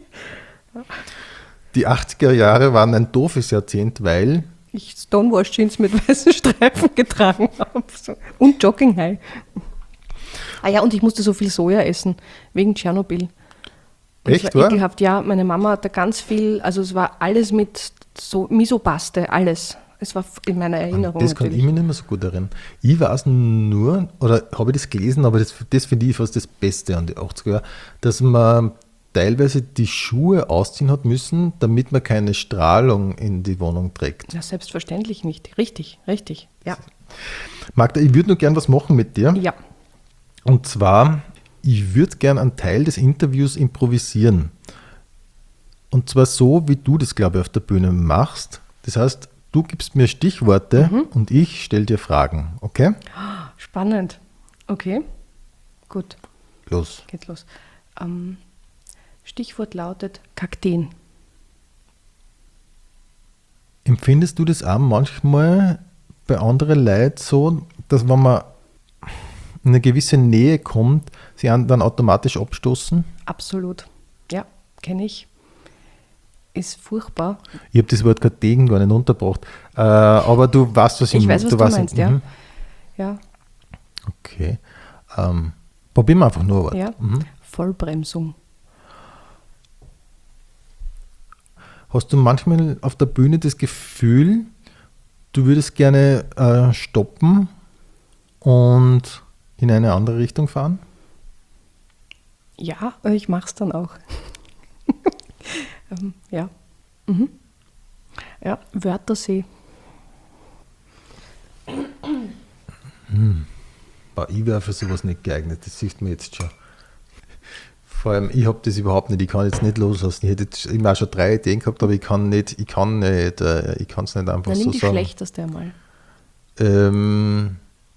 A: Die achtziger Jahre waren ein doofes Jahrzehnt, weil
B: Ich Stonewash Jeans mit weißen Streifen getragen habe. So. Und Jogging High. Ah ja, und ich musste so viel Soja essen, wegen Tschernobyl. Und
A: Echt,
B: es war
A: wa?
B: ekelhaft. Ja, meine Mama hatte ganz viel, also es war alles mit so Misopaste, alles. Es war in meiner Erinnerung
A: das kann ich
B: natürlich.
A: mich nicht mehr so gut erinnern. Ich weiß nur, oder habe ich das gelesen, aber das, das finde ich fast das Beste an die achtziger Jahre, dass man teilweise die Schuhe ausziehen hat müssen, damit man keine Strahlung in die Wohnung trägt.
B: Ja, selbstverständlich nicht. Richtig, richtig. Ja.
A: Magda, ich würde noch gern was machen mit dir.
B: Ja.
A: Und zwar, ich würde gern einen Teil des Interviews improvisieren. Und zwar so, wie du das, glaube ich, auf der Bühne machst. Das heißt, du gibst mir Stichworte und ich stelle dir Fragen. Okay?
B: Spannend. Okay. Gut,
A: Los.
B: geht's los. Ähm, Stichwort lautet Kakteen.
A: Empfindest du das auch manchmal bei anderen Leuten so, dass wenn man in eine gewisse Nähe kommt, sie einen dann automatisch abstoßen?
B: Absolut. Ja, kenne ich. Ist furchtbar.
A: Ich habe das Wort Kakteen gar nicht untergebracht. Äh, aber du weißt, was ich
B: Ich weiß, was du
A: weißt,
B: meinst, ja.
A: mhm.
B: Ja,
A: Okay. Ähm, probieren wir einfach nur ein Wort.
B: ja.
A: Mhm.
B: Vollbremsung.
A: Hast du manchmal auf der Bühne das Gefühl, du würdest gerne äh, stoppen und in eine andere Richtung fahren?
B: Ja, ich mache es dann auch. ähm, ja. Mhm. Ja, Wörthersee.
A: Boah, ich wäre für sowas nicht geeignet, das sieht man jetzt schon. Vor allem, ich habe das überhaupt nicht, ich kann jetzt nicht loslassen. Ich hätte jetzt immer auch schon drei Ideen gehabt, aber ich kann nicht, ich kann nicht, äh, ich kann es nicht einfach
B: Dann nimm
A: so
B: die
A: sagen.
B: schlechteste einmal.
A: Ähm,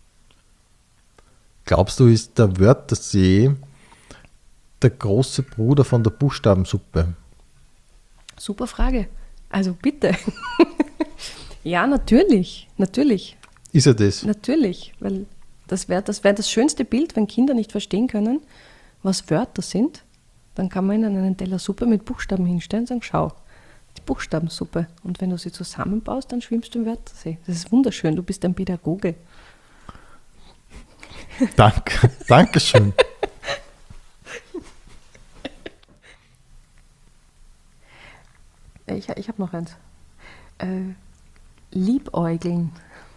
A: glaubst du, ist der Wörthersee der große Bruder von der Buchstabensuppe?
B: Super Frage. Also bitte. Ja, natürlich. Natürlich.
A: Ist er das?
B: Natürlich. Weil das wäre das, wär das schönste Bild, wenn Kinder nicht verstehen können, was Wörter sind. Dann kann man ihnen einen Teller Suppe mit Buchstaben hinstellen und sagen, schau, die Buchstabensuppe. Und wenn du sie zusammenbaust, dann schwimmst du im Wörthersee. Das ist wunderschön. Du bist ein Pädagoge.
A: Danke, Dankeschön.
B: Ich, ich habe noch eins. Äh, Liebäugeln.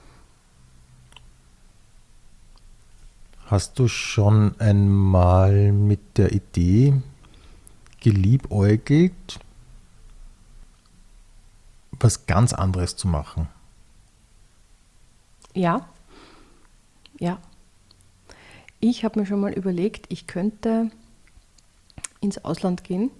A: Hast du schon einmal mit der Idee geliebäugelt, was ganz anderes zu machen?
B: Ja. Ja. Ich habe mir schon mal überlegt, ich könnte ins Ausland gehen,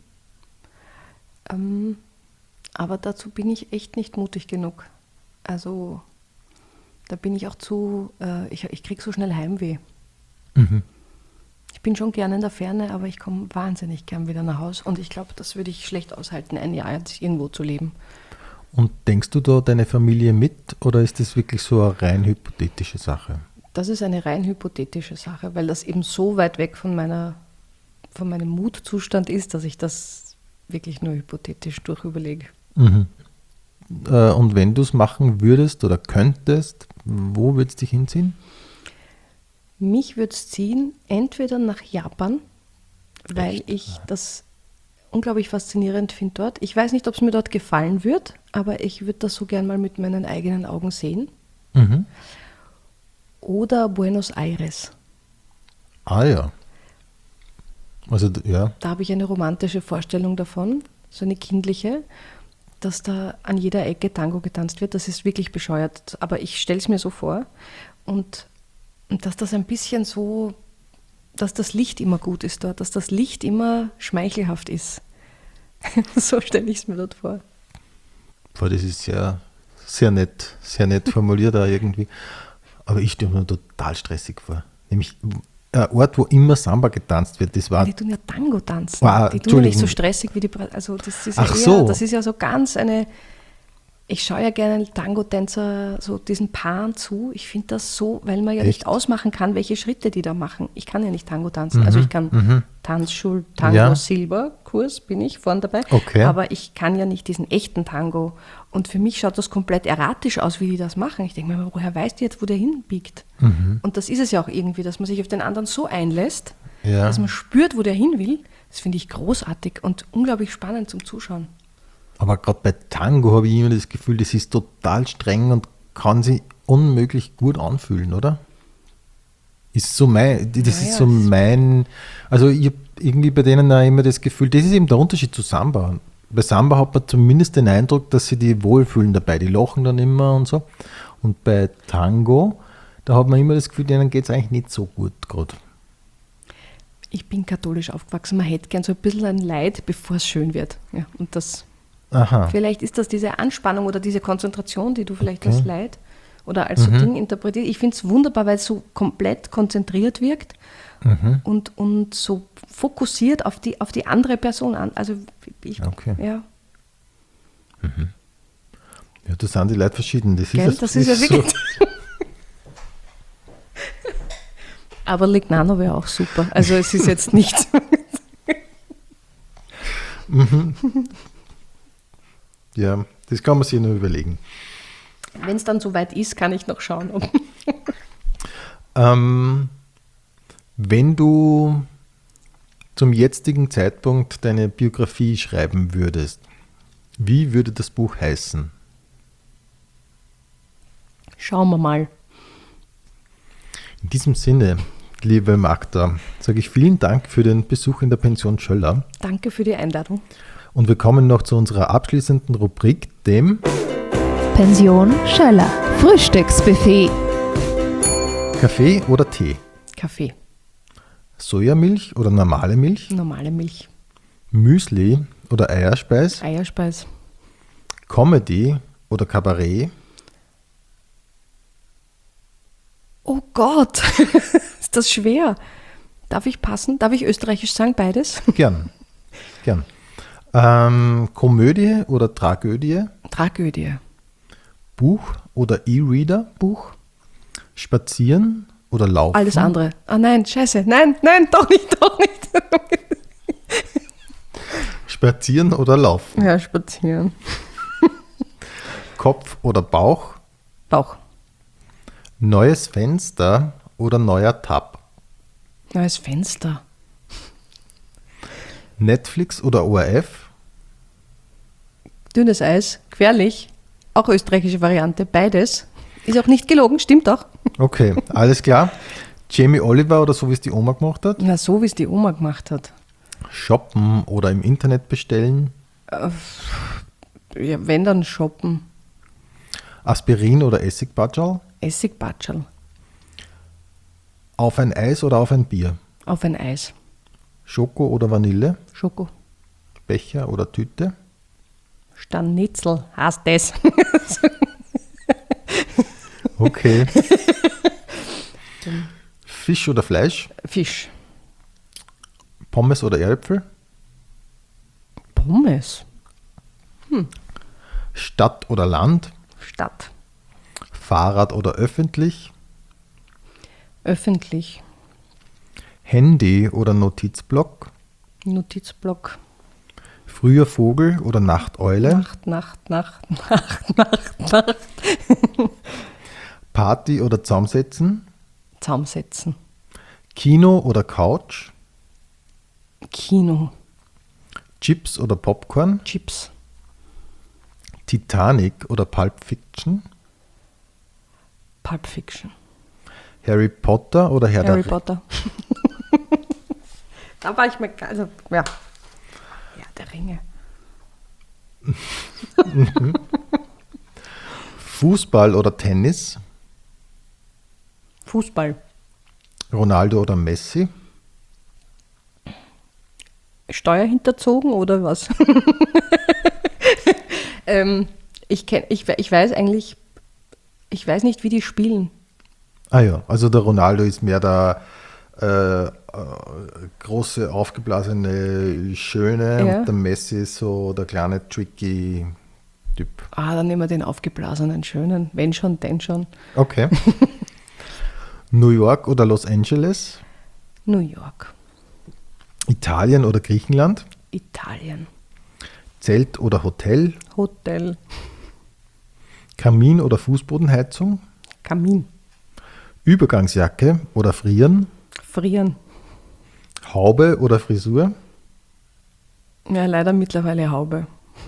B: ähm, aber dazu bin ich echt nicht mutig genug. Also da bin ich auch zu, äh, ich, ich kriege so schnell Heimweh.
A: Mhm.
B: Ich bin schon gerne in der Ferne, aber ich komme wahnsinnig gern wieder nach Hause und ich glaube, das würde ich schlecht aushalten, ein Jahr jetzt irgendwo zu leben.
A: Und denkst du da deine Familie mit oder ist das wirklich so eine rein hypothetische Sache?
B: Das ist eine rein hypothetische Sache, weil das eben so weit weg von meiner, von meinem Mutzustand ist, dass ich das wirklich nur hypothetisch durchüberlege.
A: Mhm. Äh, und wenn du es machen würdest oder könntest, wo würdest du dich hinziehen?
B: Mich würde es ziehen, entweder nach Japan, weil Echt? ich das unglaublich faszinierend finde dort. Ich weiß nicht, ob es mir dort gefallen wird, aber ich würde das so gern mal mit meinen eigenen Augen sehen.
A: Mhm.
B: Oder Buenos Aires.
A: Ah ja. Also ja.
B: Da habe ich eine romantische Vorstellung davon, so eine kindliche, dass da an jeder Ecke Tango getanzt wird. Das ist wirklich bescheuert, aber ich stelle es mir so vor. Und, und dass das ein bisschen so, dass das Licht immer gut ist dort, dass das Licht immer schmeichelhaft ist. So stelle ich es mir dort vor.
A: Boah, das ist sehr, sehr nett, sehr nett formuliert da irgendwie. Aber ich stelle mir total stressig vor. Nämlich ein Ort, wo immer Samba getanzt wird. Das war
B: die tun ja Tango tanzen.
A: Wow,
B: die tun ja nicht so stressig wie die. Bra- Also das ist ja
A: Ach
B: eher,
A: so.
B: das ist ja so ganz eine. Ich schaue ja gerne Tango-Tänzer so diesen Paaren zu. Ich finde das so, weil man ja
A: Echt?
B: nicht ausmachen kann, welche Schritte die da machen. Ich kann ja nicht Tango tanzen.
A: Mhm,
B: Also ich kann
A: mhm.
B: Tanzschul, Tango
A: Ja.
B: Silberkurs bin ich vorne dabei.
A: Okay.
B: Aber ich kann ja nicht diesen echten Tango. Und für mich schaut das komplett erratisch aus, wie die das machen. Ich denke mir, woher weißt du jetzt, wo der hinbiegt?
A: Mhm.
B: Und das ist es ja auch irgendwie, dass man sich auf den anderen so einlässt,
A: Ja.
B: dass man spürt, wo der hin will. Das finde ich großartig und unglaublich spannend zum Zuschauen.
A: Aber gerade bei Tango habe ich immer das Gefühl, das ist total streng und kann sich unmöglich gut anfühlen, oder? Ist so mein, das
B: Ja,
A: ist
B: ja,
A: so
B: das-
A: mein, also ich habe irgendwie bei denen auch immer das Gefühl, das ist eben der Unterschied zu Samba. Bei Samba hat man zumindest den Eindruck, dass sie die wohlfühlen dabei, die lachen dann immer und so. Und bei Tango, da hat man immer das Gefühl, denen geht es eigentlich nicht so gut gerade.
B: Ich bin katholisch aufgewachsen, man hätte gern so ein bisschen ein Leid, bevor es schön wird. Ja, und das,
A: Aha.
B: vielleicht ist das diese Anspannung oder diese Konzentration, die du vielleicht
A: Okay.
B: als Leid oder als so
A: Mhm.
B: Ding interpretierst. Ich finde es wunderbar, weil es so komplett konzentriert wirkt
A: Mhm.
B: und, und so fokussiert auf die, auf die andere Person an. Also ich,
A: Okay.
B: ja,
A: Ja, da sind die Leute verschieden. Das
B: gell,
A: ist,
B: das ist ja
A: so.
B: wirklich... Aber Lignano wäre auch super. Also es ist jetzt nicht...
A: Ja, das kann man sich nur überlegen.
B: Wenn es dann soweit ist, kann ich noch schauen. Ob
A: Ähm, wenn du zum jetzigen Zeitpunkt deine Biografie schreiben würdest, wie würde das Buch heißen?
B: Schauen wir mal.
A: In diesem Sinne, liebe Magda, sage ich vielen Dank für den Besuch in der Pension Schöller
B: Danke für die Einladung.
A: und wir kommen noch zu unserer abschließenden Rubrik, dem
C: Pension Schöller. Frühstücksbuffet.
A: Kaffee oder Tee,
B: Kaffee,
A: Sojamilch oder normale Milch,
B: normale Milch,
A: Müsli oder Eierspeis,
B: Eierspeis,
A: Comedy oder Kabarett,
B: Oh Gott, ist das schwer. Darf ich passen? Darf ich österreichisch sagen, beides?
A: gern, gern. Ähm, Komödie oder Tragödie,
B: Tragödie,
A: Buch oder E-Reader,
B: Buch,
A: Spazieren oder Laufen,
B: alles andere. Ah nein, scheiße, nein, nein, doch nicht, doch nicht.
A: Spazieren oder Laufen,
B: Ja, spazieren.
A: Kopf oder Bauch,
B: Bauch,
A: neues Fenster oder neuer Tab,
B: neues Fenster,
A: Netflix oder O R F,
B: dünnes Eis, gefährlich, auch österreichische Variante, beides. Ist auch nicht gelogen, stimmt doch.
A: okay, alles klar, Jamie Oliver oder so wie es die Oma gemacht hat,
B: Na, so wie es die Oma gemacht hat.
A: shoppen oder im Internet bestellen,
B: Ja, wenn dann shoppen,
A: Aspirin oder Essigbatschal,
B: Essigbatschel,
A: Auf ein Eis oder auf ein Bier?
B: Auf ein Eis.
A: Schoko oder Vanille?
B: Schoko.
A: Becher oder Tüte?
B: Stanitzel heißt das.
A: Okay. Fisch oder Fleisch?
B: Fisch.
A: Pommes oder Erdäpfel?
B: Pommes.
A: Stadt oder Land?
B: Stadt.
A: Fahrrad oder öffentlich?
B: Öffentlich.
A: Handy oder Notizblock?
B: Notizblock.
A: Früher Vogel oder Nachteule?
B: Nacht, Nacht, Nacht, Nacht, Nacht, Nacht.
A: Party oder Zusammensetzen?
B: Zusammensetzen.
A: Kino oder Couch?
B: Kino.
A: Chips oder Popcorn?
B: Chips.
A: Titanic oder Pulp Fiction?
B: Pulp Fiction.
A: Harry Potter oder Herr
B: Harry
A: der
B: Potter. Da war ich mir, also, ja. Ja, der Ringe.
A: Fußball oder Tennis?
B: Fußball.
A: Ronaldo oder Messi?
B: Steuer hinterzogen oder was? ähm, ich, kenn, ich, ich weiß eigentlich, ich weiß nicht, wie die spielen.
A: Ah ja, also der Ronaldo ist mehr der äh, äh, große, aufgeblasene, schöne
B: Ja.
A: und der Messi ist so der kleine, tricky Typ.
B: Ah, dann nehmen wir den aufgeblasenen Schönen. Wenn schon, denn schon.
A: Okay. New York oder Los Angeles?
B: New York.
A: Italien oder Griechenland?
B: Italien.
A: Zelt oder Hotel?
B: Hotel.
A: Kamin oder Fußbodenheizung?
B: Kamin.
A: Übergangsjacke oder Frieren?
B: Frieren.
A: Haube oder Frisur?
B: Ja, leider mittlerweile Haube.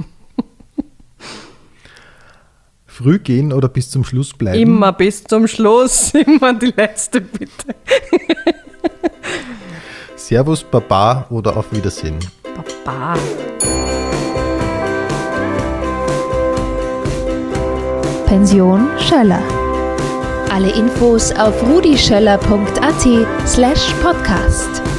A: Früh gehen oder bis zum Schluss bleiben?
B: Immer bis zum Schluss. Immer die letzte, bitte.
A: Servus, Baba oder auf Wiedersehen?
B: Baba.
C: Pension Schöller. Alle Infos auf rudischöller punkt at slash podcast.